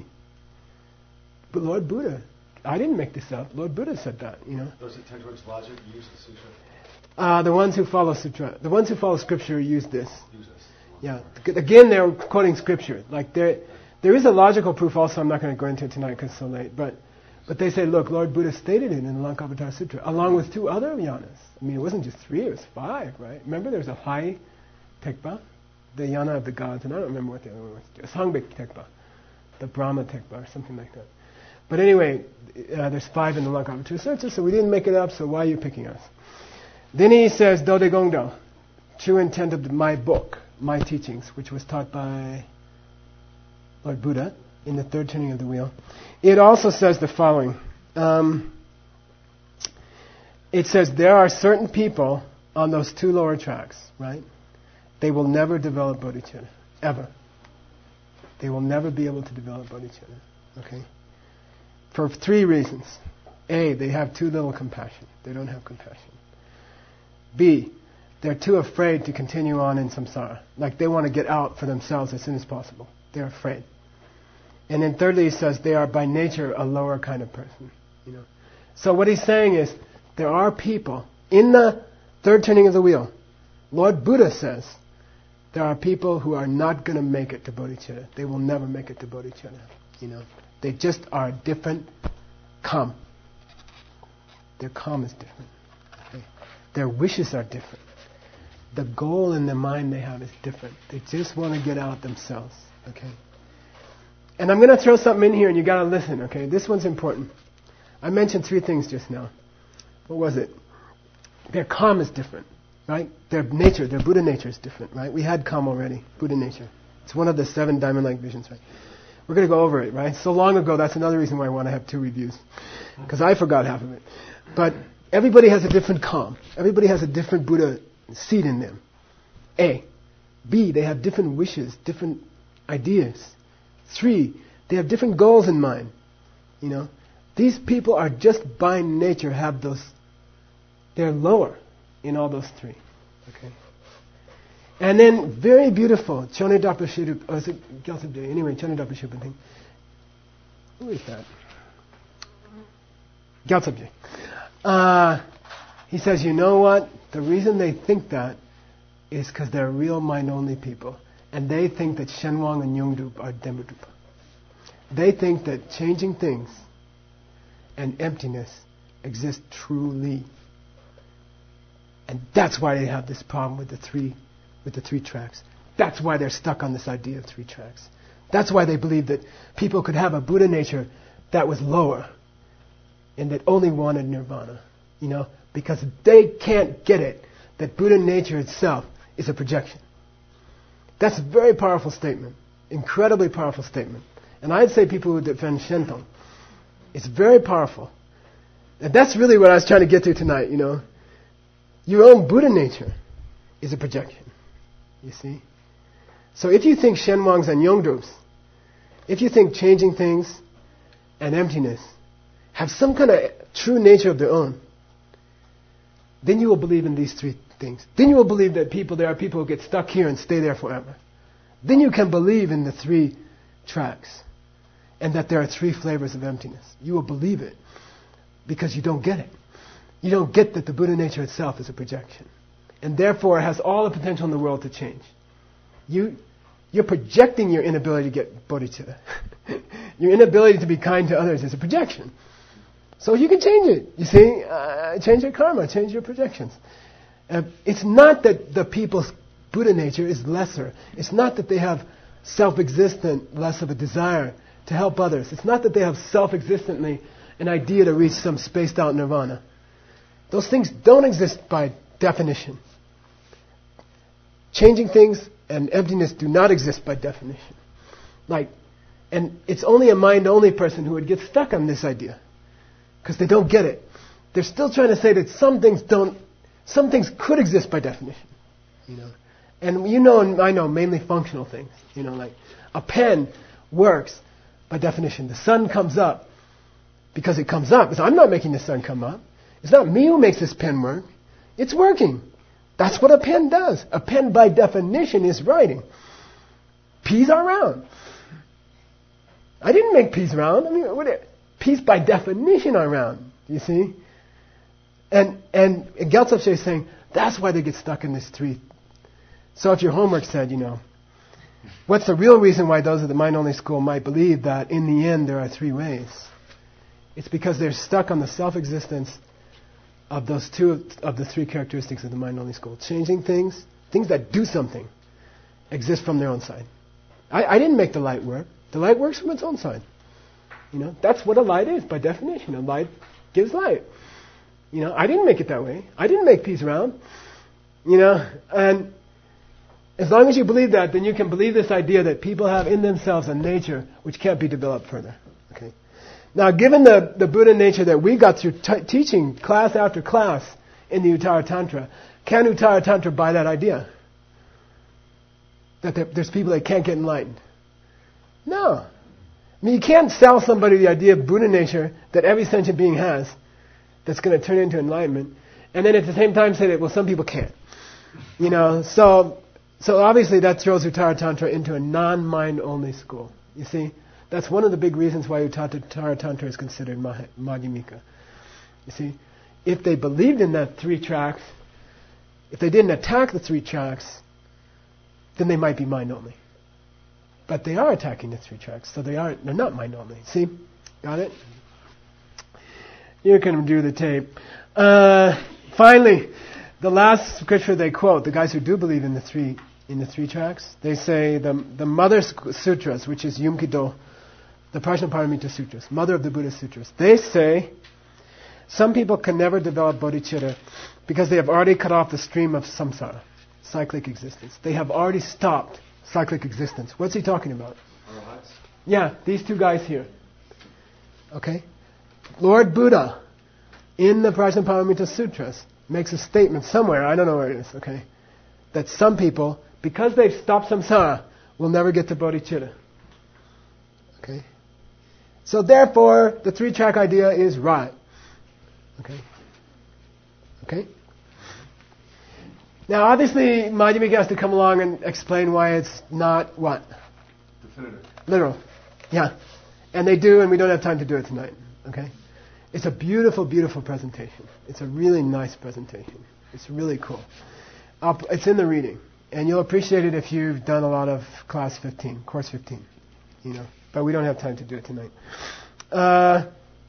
But Lord Buddha, I didn't make this up. Lord Buddha said that, you know. Those that tend towards logic use the sutra. Uh, the ones who follow sutra, the ones who follow Scripture use this. Use this. Yeah. Again, they're quoting Scripture. Like there, there is a logical proof. Also, I'm not going to go into it tonight because it's so late. But, but they say, look, Lord Buddha stated it in the Lankavatara Sutra, along with two other yanas. I mean, it wasn't just three; it was five, right? Remember, there's a high tekpa, the yana of the gods, and I don't remember what the other one was. Sangbik tekpa, the Brahma tekpa, or something like that. But anyway, uh, there's five in the Lankavatara Sutra, so we didn't make it up. So why are you picking us? Then he says, Dode Gongdo, true intent of my book, my teachings, which was taught by Lord Buddha in the third turning of the wheel. It also says the following. Um, it says there are certain people on those two lower tracks, right? They will never develop bodhicitta, ever. They will never be able to develop bodhicitta, okay? For three reasons. A, they have too little compassion. They don't have compassion. B, they're too afraid to continue on in samsara. Like they want to get out for themselves as soon as possible. They're afraid. And then thirdly, he says they are by nature a lower kind of person. You know. So what he's saying is, there are people in the third turning of the wheel. Lord Buddha says, there are people who are not going to make it to bodhicitta. They will never make it to bodhicitta. You know. They just are different calm. Their calm is different. Okay? Their wishes are different. The goal in their mind they have is different. They just want to get out themselves. Okay? And I'm going to throw something in here and you got to listen. Okay? This one's important. I mentioned three things just now. What was it? Their calm is different. Right? Their nature, their Buddha nature is different. Right? We had calm already. Buddha nature. It's one of the seven diamond-like visions. Right? We're going to go over it, right? So long ago, that's another reason why I want to have two reviews. Because I forgot half of it. But everybody has a different calm. Everybody has a different Buddha seed in them. A. B. They have different wishes, different ideas. Three. They have different goals in mind. You know? These people are just by nature have those, they're lower in all those three. Okay? And then, very beautiful, Chonedapa Shirup, oh, is it Gyaltsab Day? Anyway, Chonedapa Shirup, I think. Who is that? Gyaltsab Day. Uh, he says, you know what? The reason they think that is because they're real mind-only people. And they think that Shenwang and Yongdup are Dembadrupa. They think that changing things and emptiness exist truly. And that's why they have this problem with the three with the three tracks. That's why they're stuck on this idea of three tracks. That's why they believe that people could have a Buddha nature that was lower and that only wanted nirvana. You know, because they can't get it that Buddha nature itself is a projection. That's a very powerful statement. Incredibly powerful statement. And I'd say people who defend Shentong, it's very powerful. And that's really what I was trying to get to tonight, you know. Your own Buddha nature is a projection, you see. So if you think Shenwangs and Yongdrups, if you think changing things and emptiness have some kind of true nature of their own, then you will believe in these three things. Then you will believe that people, there are people who get stuck here and stay there forever. Then you can believe in the three tracks and that there are three flavors of emptiness. You will believe it because you don't get it. You don't get that the Buddha nature itself is a projection. And therefore it has all the potential in the world to change. You, you're projecting your inability to get bodhicitta. Your inability to be kind to others is a projection. So you can change it. You see, uh, change your karma, change your projections. Uh, it's not that the people's Buddha nature is lesser. It's not that they have self-existent, less of a desire to help others. It's not that they have self-existently an idea to reach some spaced out nirvana. Those things don't exist by definition. Changing things and emptiness do not exist by definition. Like, and it's only a mind-only person who would get stuck on this idea because they don't get it. They're still trying to say that some things don't, some things could exist by definition, you know. And you know, and I know, mainly functional things. You know, like a pen works by definition. The sun comes up because it comes up. So I'm not making the sun come up. It's not me who makes this pen work. It's working. That's what a pen does. A pen, by definition, is writing. Peas are round. I didn't make peas round. I mean, what are, peas by definition are round. You see? And and Gyaltsab is saying that's why they get stuck in this three. So if your homework said, you know, what's the real reason why those of the mind-only school might believe that in the end there are three ways? It's because they're stuck on the self-existence of those two of, of the three characteristics of the mind-only school. Changing things, things that do something, exist from their own side. I, I didn't make the light work. The light works from its own side. You know, that's what a light is by definition. A light gives light. You know, I didn't make it that way. I didn't make peas round. You know, and as long as you believe that, then you can believe this idea that people have in themselves a nature which can't be developed further. Okay. Now, given the, the Buddha nature that we got through t- teaching class after class in the Uttara Tantra, can Uttara Tantra buy that idea? That there, there's people that can't get enlightened? No. I mean, you can't sell somebody the idea of Buddha nature that every sentient being has that's going to turn into enlightenment, and then at the same time say that, well, some people can't. You know, so so obviously that throws Uttara Tantra into a non-mind-only school. You see? That's one of the big reasons why Uttara Tantra is considered Madhyamika. You see? If they believed in that three tracks, if they didn't attack the three tracks, then they might be mind-only. But they are attacking the three tracks, so they are, they're not mind-only. See? Got it? You can do the tape. Uh, finally, the last scripture they quote, the guys who do believe in the three in the three tracks, they say the the Mother Sutras, which is Yumkido, the Prajnaparamita Sutras, Mother of the Buddha Sutras. They say some people can never develop bodhicitta because they have already cut off the stream of samsara, cyclic existence. They have already stopped cyclic existence. What's he talking about? Arhats? Yeah, these two guys here. Okay? Lord Buddha, in the Prajnaparamita Sutras, makes a statement somewhere, I don't know where it is, okay, that some people, because they've stopped samsara, will never get to bodhicitta. Okay? So therefore, the three-track idea is right. Okay? Okay? Now obviously, Madhyamika has to come along and explain why it's not what? Definitive. Literal. Yeah. And they do, and we don't have time to do it tonight. Okay? It's a beautiful, beautiful presentation. It's a really nice presentation. It's really cool. I'll, it's in the reading. And you'll appreciate it if you've done a lot of class fifteen, course fifteen. You know. But we don't have time to do it tonight. Uh,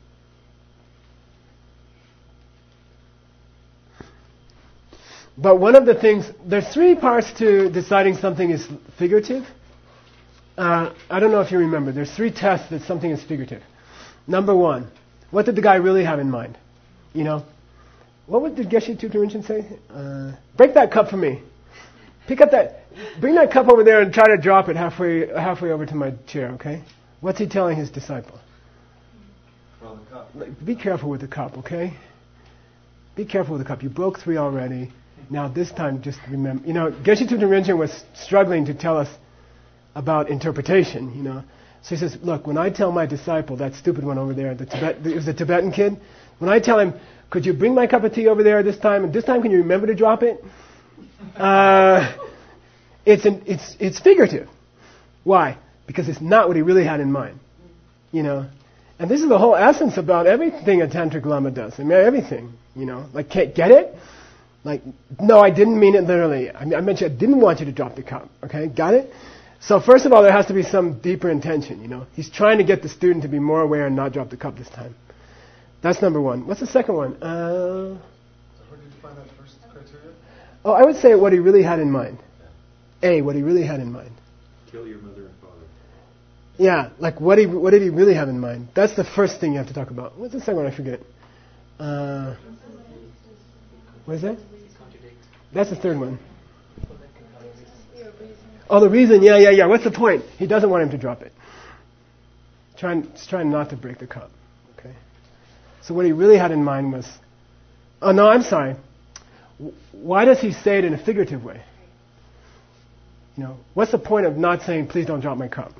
but one of the things, there's three parts to deciding something is figurative. Uh, I don't know if you remember. There's three tests that something is figurative. Number one, what did the guy really have in mind? You know, what would, did Geshe Thupten Rinchen say? Uh, break that cup for me. Pick up that, bring that cup over there and try to drop it halfway halfway over to my chair, okay? What's he telling his disciple? Well, the cup. Like, be careful with the cup, okay? Be careful with the cup. You broke three already. Now this time, just remember. You know, Geshe Thupten Rinchen was struggling to tell us about interpretation. You know, so he says, "Look, when I tell my disciple, that stupid one over there, the Tibet, it was a Tibetan kid. When I tell him, could you bring my cup of tea over there this time? And this time, can you remember to drop it? Uh, it's an, it's it's figurative. Why? Because it's not what he really had in mind. You know." And this is the whole essence about everything a Tantric Lama does. I mean, everything, you know. Like, can't get it? Like, no, I didn't mean it literally. I, mean, I meant you, I didn't want you to drop the cup. Okay, got it? So first of all, there has to be some deeper intention, you know. He's trying to get the student to be more aware and not drop the cup this time. That's number one. What's the second one? Uh, So how did you define that first criteria? oh, I would say what he really had in mind. A, what he really had in mind. Kill your mother and father. Yeah, like what he what did he really have in mind? That's the first thing you have to talk about. What's the second one? I forget. Uh, what is that? That's the third one. Oh, the reason. Yeah, yeah, yeah. What's the point? He doesn't want him to drop it. Trying, he's trying not to break the cup. Okay. So what he really had in mind was, oh no, I'm sorry. Why does he say it in a figurative way? You know, what's the point of not saying, please don't drop my cup?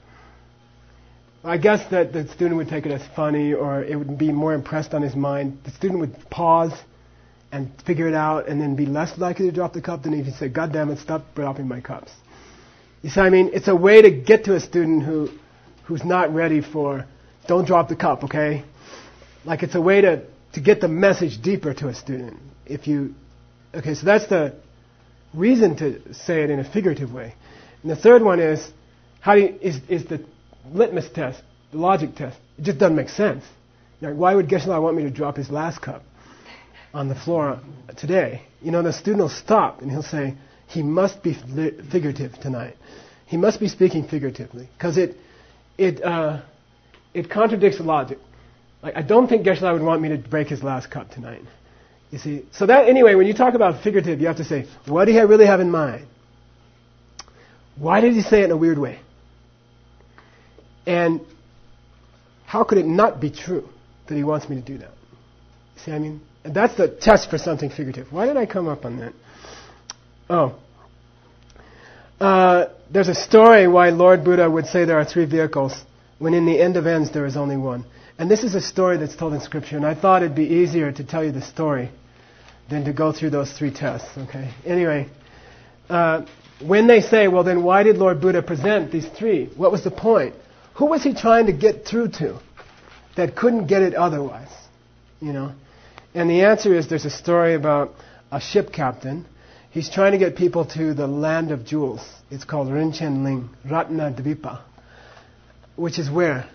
I guess that the student would take it as funny, or it would be more impressed on his mind. The student would pause and figure it out, and then be less likely to drop the cup than if he said, God damn it, stop dropping my cups. You see what I mean? It's a way to get to a student who, who's not ready for, don't drop the cup, okay? Like it's a way to, to get the message deeper to a student. If you, okay, so that's the reason to say it in a figurative way. And the third one is, how do you, is, is the litmus test, the logic test. It just doesn't make sense. Like, why would Geshe-la want me to drop his last cup on the floor today? You know, the student will stop and he'll say, he must be li- figurative tonight. He must be speaking figuratively. Because it it uh, it contradicts the logic. Like, I don't think Geshe-la would want me to break his last cup tonight. You see? So that, anyway, when you talk about figurative, you have to say, what did he really have in mind? Why did he say it in a weird way? And how could it not be true that he wants me to do that? See what I mean? And that's the test for something figurative. Why did I come up on that? Oh. Uh, there's a story why Lord Buddha would say there are three vehicles, when in the end of ends there is only one. And this is a story that's told in Scripture, and I thought it'd be easier to tell you the story than to go through those three tests, okay? Anyway, uh, when they say, well then why did Lord Buddha present these three? What was the point? Who was he trying to get through to that couldn't get it otherwise? You know? And the answer is, there's a story about a ship captain. He's trying to get people to the land of jewels. It's called Rinchen Ling, Ratna Dvipa. Which is where?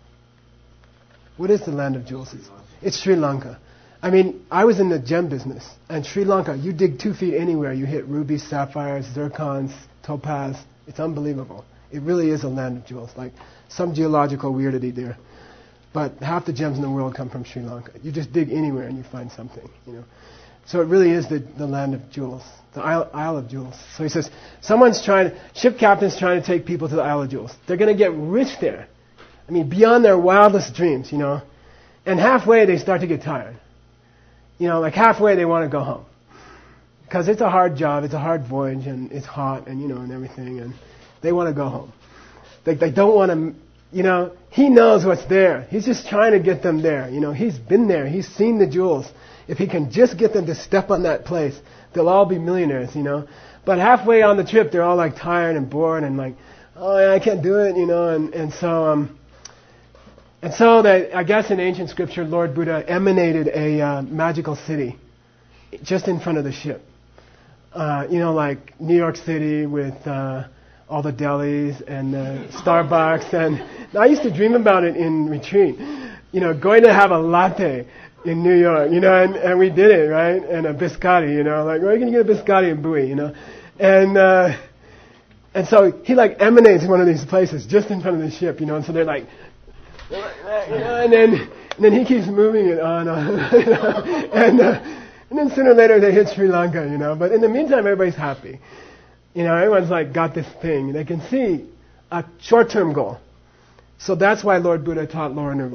What is the land of jewels? It's, it's Sri Lanka. I mean, I was in the gem business. And Sri Lanka, you dig two feet anywhere, you hit rubies, sapphires, zircons, topaz. It's unbelievable. It really is a land of jewels. Like some geological weirdity there. But half the gems in the world come from Sri Lanka. You just dig anywhere and you find something, you know. So it really is the, the land of jewels, the Isle, Isle of Jewels. So he says, someone's trying, ship captain's trying to take people to the Isle of Jewels. They're going to get rich there. I mean, beyond their wildest dreams, you know. And halfway they start to get tired. You know, like halfway they want to go home. Because it's a hard job, it's a hard voyage, and it's hot, and you know, and everything, and they want to go home. They, they don't want to, you know, he knows what's there. He's just trying to get them there. You know, he's been there. He's seen the jewels. If he can just get them to step on that place, they'll all be millionaires, you know. But halfway on the trip, they're all like tired and bored and like, oh yeah, I can't do it, you know. And, and so, um, and so that I guess in ancient scripture, Lord Buddha emanated a uh, magical city just in front of the ship. Uh, you know, like New York City with uh, all the delis and uh, Starbucks. And I used to dream about it in retreat. You know, going to have a latte in New York, you know, and, and we did it, right? And a biscotti, you know, like, where are you going to get a biscotti in Bowie, you know? And uh, and so he like emanates in one of these places just in front of the ship, you know, and so they're like, you know, and then and then he keeps moving it on, on you know, and uh, and then sooner or later they hit Sri Lanka, you know. But in the meantime, everybody's happy, you know. Everyone's like got this thing. They can see a short-term goal. So that's why Lord Buddha taught lower nirvana.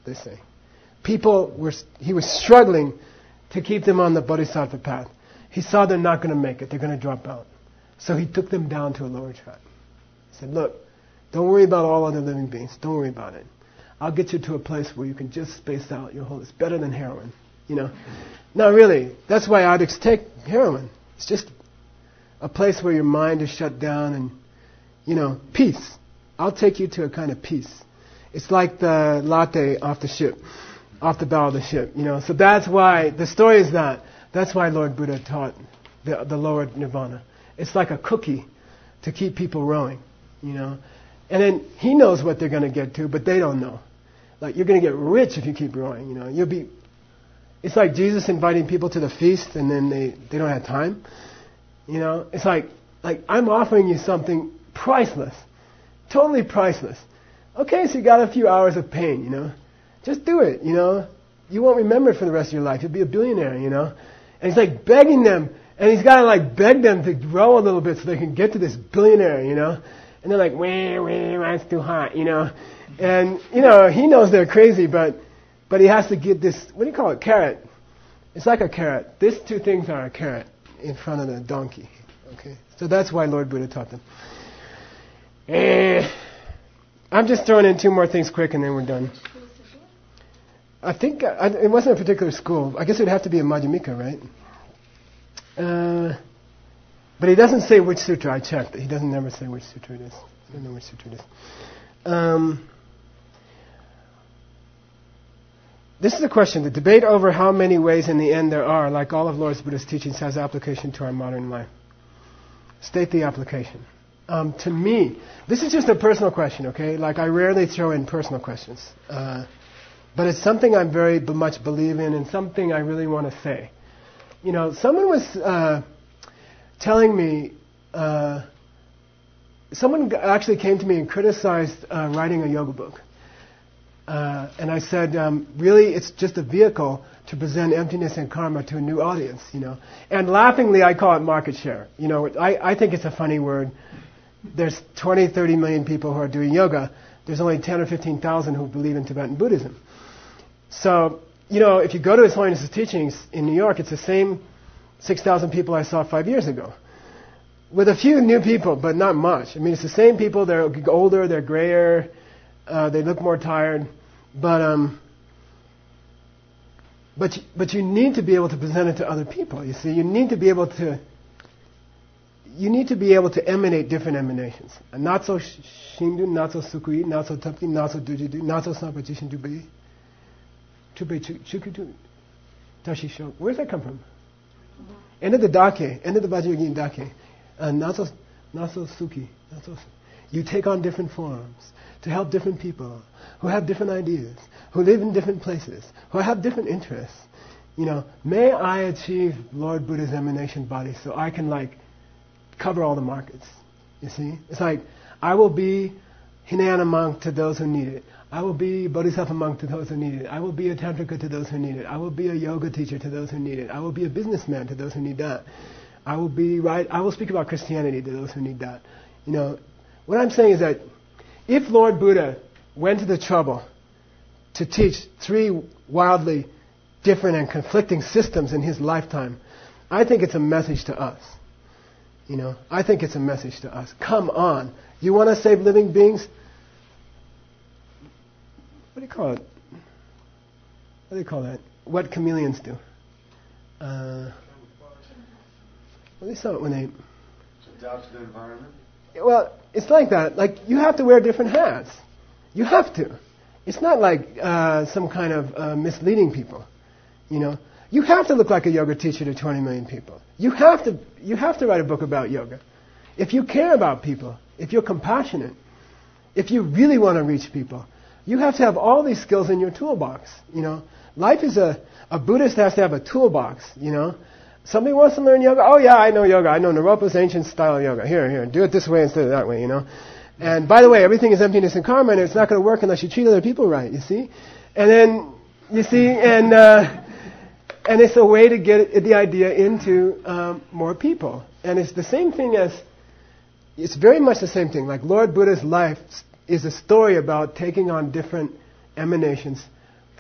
they say. People were, he was struggling to keep them on the bodhisattva path. He saw they're not going to make it. They're going to drop out. So he took them down to a lower track. He said, look, don't worry about all other living beings. Don't worry about it. I'll get you to a place where you can just space out your whole... It's better than heroin, you know. No, really. That's why addicts take heroin. It's just a place where your mind is shut down and, you know, peace. I'll take you to a kind of peace. It's like the latte off the ship, off the bow of the ship, you know. So that's why, the story is that. That's why Lord Buddha taught the, the lower nirvana. It's like a cookie to keep people rowing, you know. And then he knows what they're going to get to, but they don't know. Like, you're going to get rich if you keep rowing, you know. You'll be... It's like Jesus inviting people to the feast and then they, they don't have time. You know, it's like, like I'm offering you something priceless. Totally priceless. Okay, so you got a few hours of pain, you know. Just do it, you know. You won't remember it for the rest of your life. You'll be a billionaire, you know. And he's like begging them, and he's got to like beg them to row a little bit so they can get to this billionaire, you know. And they're like, wah, wah, it's too hot, you know. And, you know, he knows they're crazy, but but he has to get this, what do you call it, carrot. It's like a carrot. These two things are a carrot in front of the donkey. Okay, so that's why Lord Buddha taught them. Eh, I'm just throwing in two more things quick and then we're done. I think I, it wasn't a particular school. I guess it would have to be a Madhyamika, right? Uh, but he doesn't say which sutra. I checked. He doesn't never say which sutra it is. I don't know which sutra it is. Um, this is a question. The debate over how many ways in the end there are, like all of Lord Buddha's teachings, has application to our modern life. State the application. Um, to me, this is just a personal question, okay? Like, I rarely throw in personal questions. Uh, but it's something I'm very b- much believe in and something I really want to say. You know, someone was uh, telling me, uh, someone g- actually came to me and criticized uh, writing a yoga book. Uh, and I said, um, really, it's just a vehicle to present emptiness and karma to a new audience, you know. And laughingly, I call it market share. You know, I, I think it's a funny word. There's twenty, thirty million people who are doing yoga. There's only ten or fifteen thousand who believe in Tibetan Buddhism. So, you know, if you go to His Holiness's teachings in New York, it's the same six thousand people I saw five years ago. With a few new people, but not much. I mean, it's the same people. They're older, they're grayer, uh, they look more tired. But um, but but you need to be able to present it to other people. You see, you need to be able to. You need to be able to emanate different emanations. Not so shindu, not so sukui, not so tapki, not so dujidu, not so sampachishin dubai, tubai chukutu, tashi shok. Where's that come from? Mm-hmm. End of the dake, end of the Vajrayogini dake. Uh, not so, not so suki, not so. You take on different forms to help different people who have different ideas, who live in different places, who have different interests. You know, may I achieve Lord Buddha's emanation body so I can like cover all the markets. You see? It's like, I will be Hinayana monk to those who need it. I will be Bodhisattva monk to those who need it. I will be a Tantrika to those who need it. I will be a yoga teacher to those who need it. I will be a businessman to those who need that. I will be right. I will speak about Christianity to those who need that. You know, what I'm saying is that if Lord Buddha went to the trouble to teach three wildly different and conflicting systems in his lifetime, I think it's a message to us. You know, I think it's a message to us. Come on. You want to save living beings? What do you call it? What do you call that? What chameleons do? Uh, what do they call it when they... Adapt to the environment? Well, it's like that. Like, you have to wear different hats. You have to. It's not like uh, some kind of uh, misleading people. You know? You have to look like a yoga teacher to twenty million people. You have to you have to write a book about yoga. If you care about people, if you're compassionate, if you really want to reach people, you have to have all these skills in your toolbox. You know, life is a a Buddhist has to have a toolbox. You know, somebody wants to learn yoga. Oh yeah, I know yoga. I know Naropa's ancient style yoga. Here, here, do it this way instead of that way. You know, and by the way, everything is emptiness and karma, and it's not going to work unless you treat other people right. You see, and then you see and. Uh, And it's a way to get the idea into um, more people. And it's the same thing as, it's very much the same thing. Like Lord Buddha's life is a story about taking on different emanations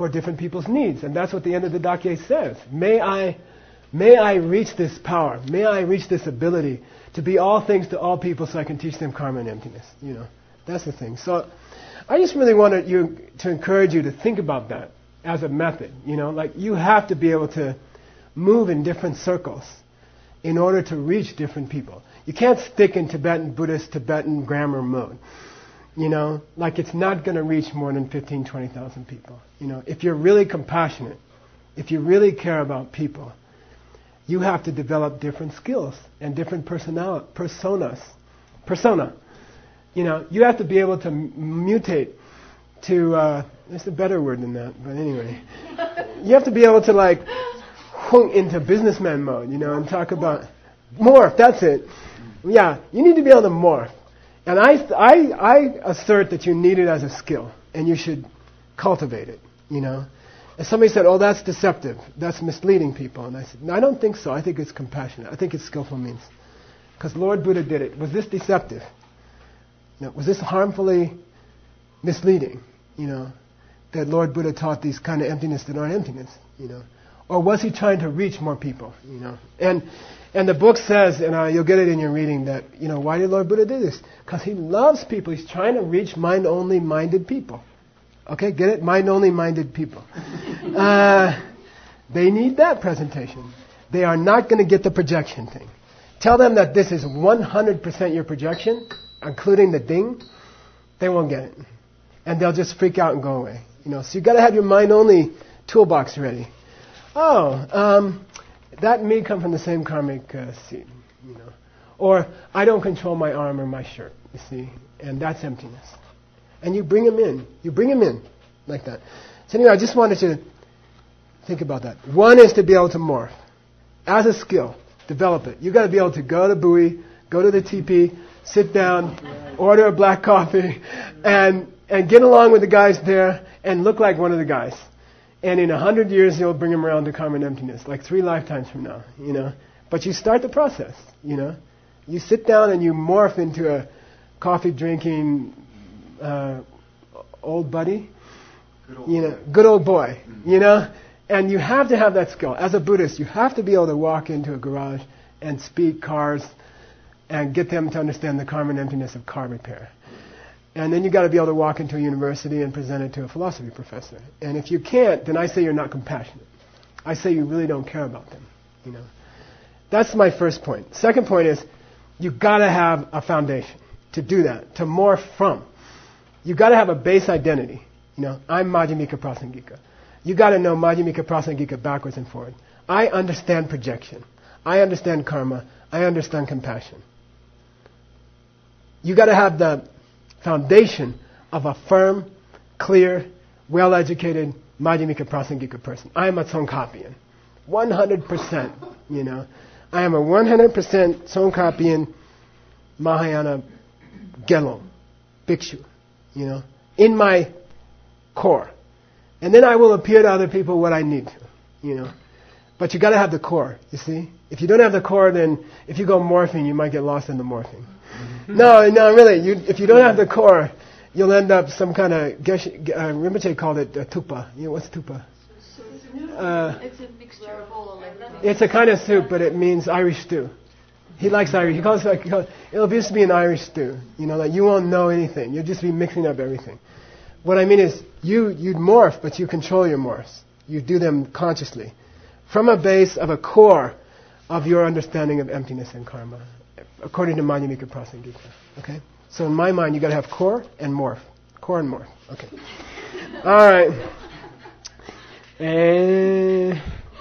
for different people's needs. And that's what the end of the Dakye says. May I, may I reach this power. May I reach this ability to be all things to all people so I can teach them karma and emptiness. You know, that's the thing. So I just really wanted you to encourage you to think about that as a method. You know, like you have to be able to move in different circles in order to reach different people. You can't stick in Tibetan Buddhist Tibetan grammar mode. You know, like it's not going to reach more than fifteen, twenty thousand people. You know, if you're really compassionate, if you really care about people, you have to develop different skills and different personal personas. Persona. You know, you have to be able to m- mutate to, uh, there's a better word than that, but anyway. You have to be able to like hung into businessman mode, you know, and talk about morph, that's it. Yeah, you need to be able to morph. And I, I, I assert that you need it as a skill, and you should cultivate it, you know. And somebody said, oh, that's deceptive. That's misleading people. And I said, no, I don't think so. I think it's compassionate. I think it's skillful means. Because Lord Buddha did it. Was this deceptive? No, was this harmfully misleading, you know, that Lord Buddha taught these kind of emptiness that aren't emptiness, you know? Or was he trying to reach more people, you know? And and the book says, and uh, you'll get it in your reading, that, you know, why did Lord Buddha do this? Because he loves people. He's trying to reach mind-only minded people. Okay, get it? Mind-only minded people. Uh, they need that presentation. They are not going to get the projection thing. Tell them that this is one hundred percent your projection, including the ding, they won't get it. And they'll just freak out and go away. You know, so you've got to have your mind-only toolbox ready. Oh, um, that may come from the same karmic uh, seed, you know. Or, I don't control my arm or my shirt, you see, and that's emptiness. And you bring them in. You bring them in like that. So anyway, I just wanted you to think about that. One is to be able to morph. As a skill, develop it. You've got to be able to go to Bowie, go to the teepee, sit down, order a black coffee, and and get along with the guys there and look like one of the guys. And in a hundred years, you'll bring them around to karma and emptiness, like three lifetimes from now, you know. But you start the process, you know. You sit down and you morph into a coffee-drinking uh, old buddy, Good old you know, boy. good old boy, you know. And you have to have that skill. As a Buddhist, you have to be able to walk into a garage and speak cars and get them to understand the karma and emptiness of car repair. And then you've got to be able to walk into a university and present it to a philosophy professor. And if you can't, then I say you're not compassionate. I say you really don't care about them, you know. That's my first point. Second point is, you've got to have a foundation to do that, to morph from. You've got to have a base identity. You know, I'm Madhyamika Prasangika. You've got to know Madhyamika Prasangika backwards and forward. I understand projection. I understand karma. I understand compassion. You've got to have the foundation of a firm, clear, well-educated Madhyamika Prasangika person. I am a Tsongkhapian. one hundred percent, you know. I am a one hundred percent Tsongkhapian Mahayana Gelon, Bhikshu, you know, in my core. And then I will appear to other people what I need to, you know. But you got to have the core, you see. If you don't have the core, then if you go morphing, you might get lost in the morphing. No, no, really. You, if you don't have the core, you'll end up some kind of, uh, Rinpoche called it uh, tupa. You know, what's tupa? Uh, It's a mixture of all electric. it's a kind of soup, but it means Irish stew. He likes Irish. He calls it, like, he calls, it'll just be an Irish stew. You know, like you won't know anything. You'll just be mixing up everything. What I mean is, you, you'd morph, but you control your morphs. You do them consciously. From a base of a core of your understanding of emptiness and karma, according to Madhyamika Prasangika. Okay? So in my mind, you've got to have core and morph. Core and morph. Okay. All right. And,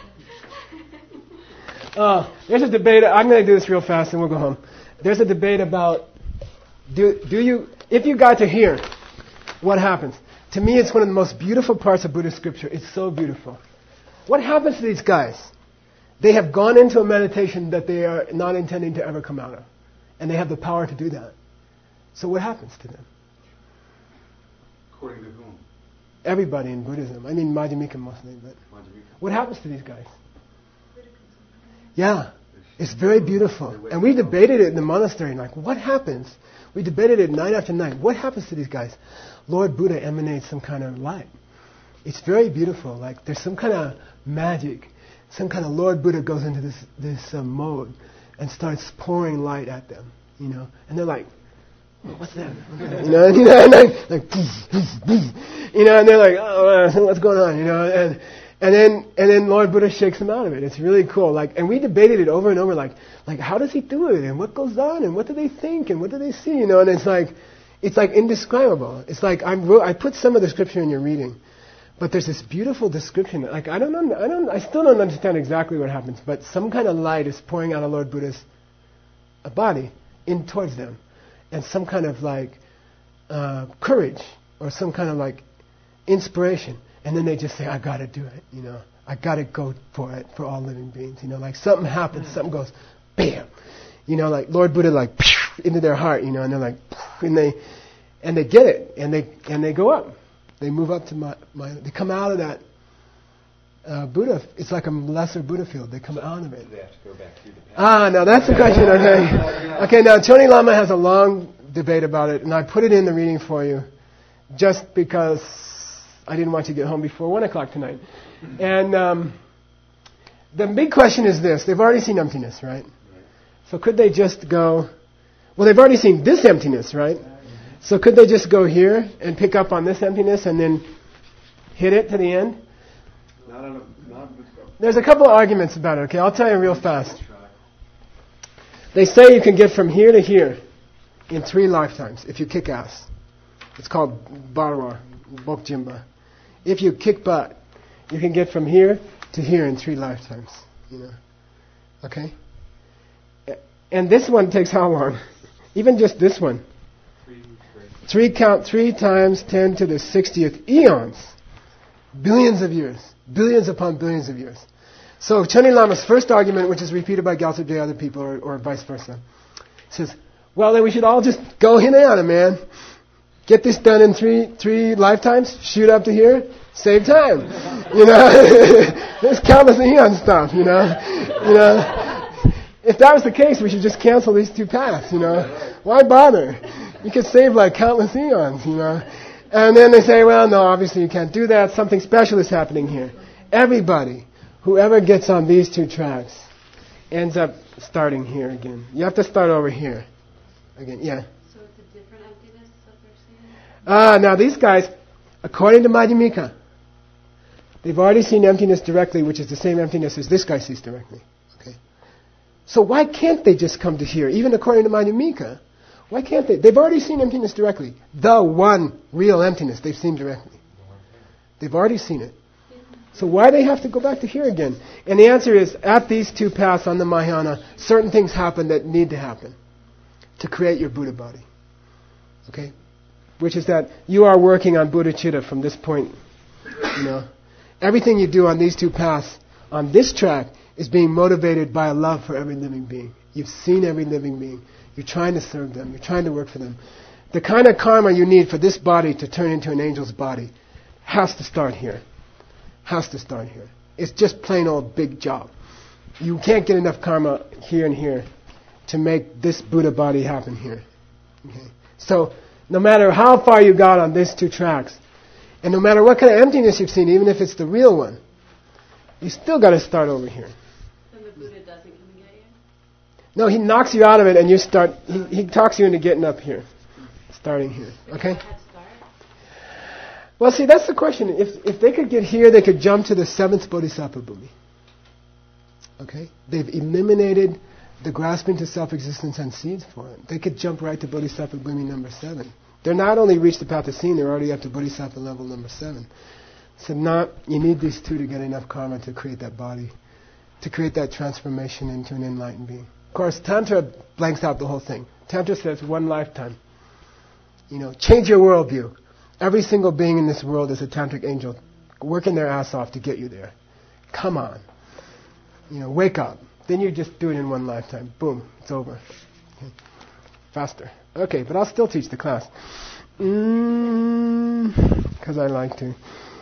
oh, there's a debate. I'm going to do this real fast and we'll go home. There's a debate about, do, do you, if you got to here, what happens? To me, it's one of the most beautiful parts of Buddhist scripture. It's so beautiful. What happens to these guys? They have gone into a meditation that they are not intending to ever come out of. And they have the power to do that. So what happens to them? According to whom? Everybody in Buddhism. I mean Madhyamika mostly, but Madhyamika. what happens to these guys? Yeah, it's very beautiful. And we debated it in the monastery, like, what happens? We debated it night after night. What happens to these guys? Lord Buddha emanates some kind of light. It's very beautiful. Like there's some kind of magic. Some kind of Lord Buddha goes into this this uh, mode and starts pouring light at them, you know. And they're like, oh, what's that? You know, you know, and like, like you know, and they're like, oh, uh, what's going on? You know, and and then and then Lord Buddha shakes them out of it. It's really cool. Like, and we debated it over and over. Like, like how does he do it? And what goes on? And what do they think? And what do they see? You know, and it's like, it's like indescribable. It's like I wrote, I put some of the scripture in your reading. But there's this beautiful description. Like I don't, know, I don't, I still don't understand exactly what happens. But some kind of light is pouring out of Lord Buddha's body in towards them, and some kind of like uh, courage or some kind of like inspiration. And then they just say, "I got to do it." You know, I got to go for it for all living beings. You know, like something happens, something goes, bam. You know, like Lord Buddha like into their heart. You know, and they're like, and they, and they get it, and they and they go up. They move up to my, my they come out of that uh, Buddha. It's like a lesser Buddha field. They come out of it. They have to go back through the path. Ah, no, that's the question. Okay, okay. Now Tony Lama has a long debate about it, and I put it in the reading for you, just because I didn't want you to get home before one o'clock tonight. And um, the big question is this: they've already seen emptiness, right? So could they just go? Well, they've already seen this emptiness, right? So could they just go here and pick up on this emptiness and then hit it to the end? Not on a, not There's a couple of arguments about it, okay? I'll tell you real fast. They say you can get from here to here in three lifetimes if you kick ass. It's called Barwa, Bokjimba. If you kick butt, you can get from here to here in three lifetimes. You know? Okay? And this one takes how long? Even just this one. Three count three times ten to the sixtieth eons. Billions of years. Billions upon billions of years. So Chani Lama's first argument, which is repeated by Gyaltsab Day other people, or, or vice versa, says, well, then we should all just go Hinayana, man. Get this done in three three lifetimes, shoot up to here, save time. You know? There's countless eon stuff, you know? You know? If that was the case, we should just cancel these two paths, you know? Why bother? You could save like countless eons, you know. And then they say, well, no, obviously you can't do that. Something special is happening here. Everybody, whoever gets on these two tracks, ends up starting here again. You have to start over here. Again, yeah. So it's a different emptiness that they're seeing? Ah, now these guys, according to Madhyamika, they've already seen emptiness directly, which is the same emptiness as this guy sees directly. Okay. So why can't they just come to here, even according to Madhyamika? Why can't they? They've already seen emptiness directly. The one real emptiness they've seen directly. They've already seen it. So why do they have to go back to here again? And the answer is, at these two paths on the Mahayana, certain things happen that need to happen to create your Buddha body. Okay? Which is that you are working on Buddha Chitta from this point. You know, everything you do on these two paths, on this track, is being motivated by a love for every living being. You've seen every living being. You're trying to serve them. You're trying to work for them. The kind of karma you need for this body to turn into an angel's body has to start here. Has to start here. It's just plain old big job. You can't get enough karma here and here to make this Buddha body happen here. Okay? So, no matter how far you got on these two tracks, and no matter what kind of emptiness you've seen, even if it's the real one, you still got to start over here. Then the Buddha doesn't come and get you? No, he knocks you out of it, and you start. He, he talks you into getting up here, starting here. Okay. Well, see, that's the question. If if they could get here, they could jump to the seventh Bodhisattva Bhumi. Okay, they've eliminated the grasping to self-existence and seeds for it. They could jump right to Bodhisattva Bhumi number seven. They're not only reached the path of seeing, they're already up to Bodhisattva level number seven. So, not you need these two to get enough karma to create that body, to create that transformation into an enlightened being. Of course, Tantra blanks out the whole thing. Tantra says one lifetime. You know, change your worldview. Every single being in this world is a tantric angel working their ass off to get you there. Come on. You know, wake up. Then you just do it in one lifetime. Boom, it's over. Okay. Faster. Okay, but I'll still teach the class. Because mm, I like to.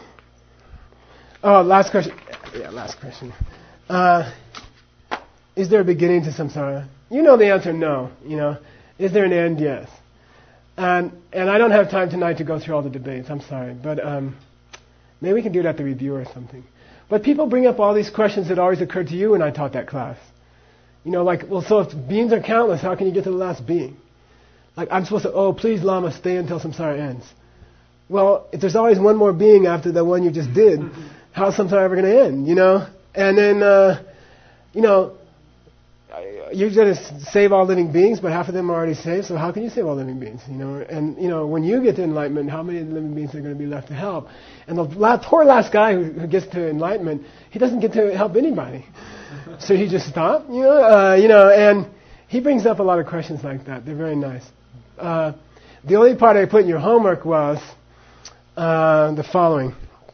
Oh, last question. Yeah, last question. Uh, is there a beginning to samsara? You know the answer, no. You know, is there an end? Yes. And and I don't have time tonight to go through all the debates. I'm sorry, but um, Maybe we can do it at the review or something. But people bring up all these questions that always occurred to you when I taught that class. You know, like, well, so if beings are countless, how can you get to the last being? Like, I'm supposed to, oh, please, Lama, stay until samsara ends. Well, if there's always one more being after the one you just did, how's samsara ever going to end, you know? And then, uh, you know, you're going to save all living beings, but half of them are already saved, so how can you save all living beings, you know? And, you know, when you get to enlightenment, how many living beings are going to be left to help? And the last, poor last guy who, who gets to enlightenment, he doesn't get to help anybody. So he just stopped, you know, uh, you know, and he brings up a lot of questions like that. They're very nice. Uh, the only part I put in your homework was uh, the following.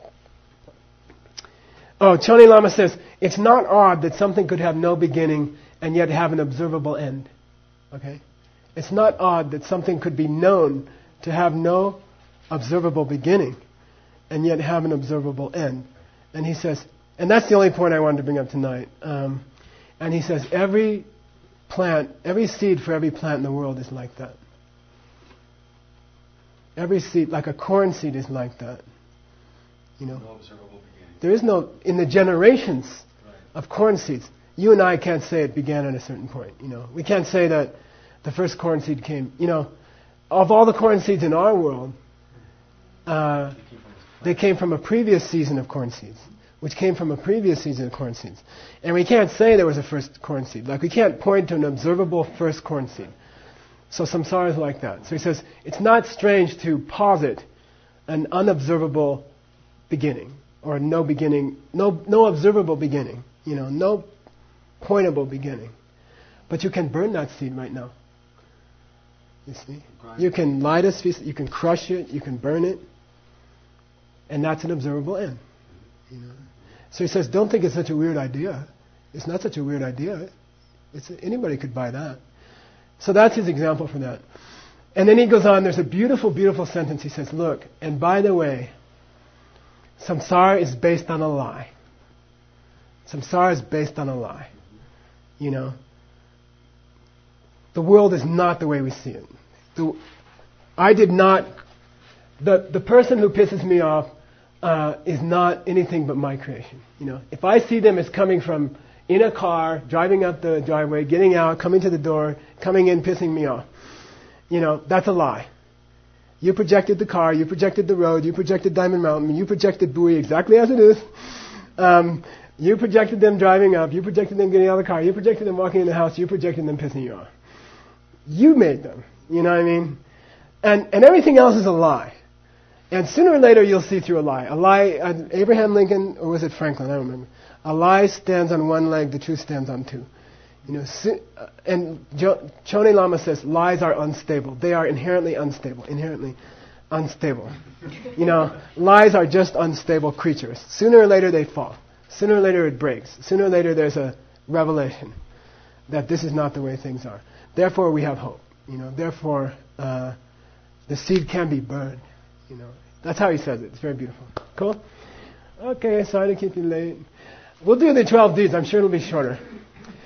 Oh, Choni Lama says, it's not odd that something could have no beginning and yet have an observable end. Okay? It's not odd that something could be known to have no observable beginning and yet have an observable end. And he says, and that's the only point I wanted to bring up tonight. Um, and he says, every plant, every seed for every plant in the world is like that. Every seed, like a corn seed, is like that. You know, No observable beginning. there is no, in the generations Right. of corn seeds, you and I can't say it began at a certain point. You know, we can't say that the first corn seed came. You know, of all the corn seeds in our world, uh, they came from a previous season of corn seeds, which came from a previous season of corn seeds. And we can't say there was a first corn seed. Like, we can't point to an observable first corn seed. So samsara is like that. So he says, it's not strange to posit an unobservable beginning, or no beginning, no no observable beginning, you know, no pointable beginning. But you can burn that seed right now. You see? You can light a piece, you can crush it, you can burn it, and that's an observable end. You know? So he says, don't think it's such a weird idea. It's not such a weird idea. It's, anybody could buy that. So that's his example for that. And then he goes on, there's a beautiful, beautiful sentence. He says, look, and by the way, samsara is based on a lie. Samsara is based on a lie. You know, the world is not the way we see it. The, I did not, the, the person who pisses me off uh, is not anything but my creation. You know, if I see them as coming from in a car, driving up the driveway, getting out, coming to the door, coming in, pissing me off, you know, that's a lie. You projected the car, you projected the road, you projected Diamond Mountain, you projected Bowie exactly as it is. Um, you projected them driving up, you projected them getting out of the car, you projected them walking in the house, you projected them pissing you off. You made them, you know what I mean? And and everything else is a lie. And sooner or later you'll see through a lie. A lie, uh, Abraham Lincoln, or was it Franklin, I don't remember. A lie stands on one leg, the truth stands on two. You know, so, uh, and jo- Choni Lama says lies are unstable. They are inherently unstable, inherently unstable. You know, lies are just unstable creatures. Sooner or later they fall. Sooner or later it breaks. Sooner or later there's a revelation that this is not the way things are. Therefore we have hope. You know, therefore uh, the seed can be burned. You know, that's how he says it. It's very beautiful. Cool? Okay, sorry to keep you late. We'll do the twelve deeds. I'm sure it'll be shorter.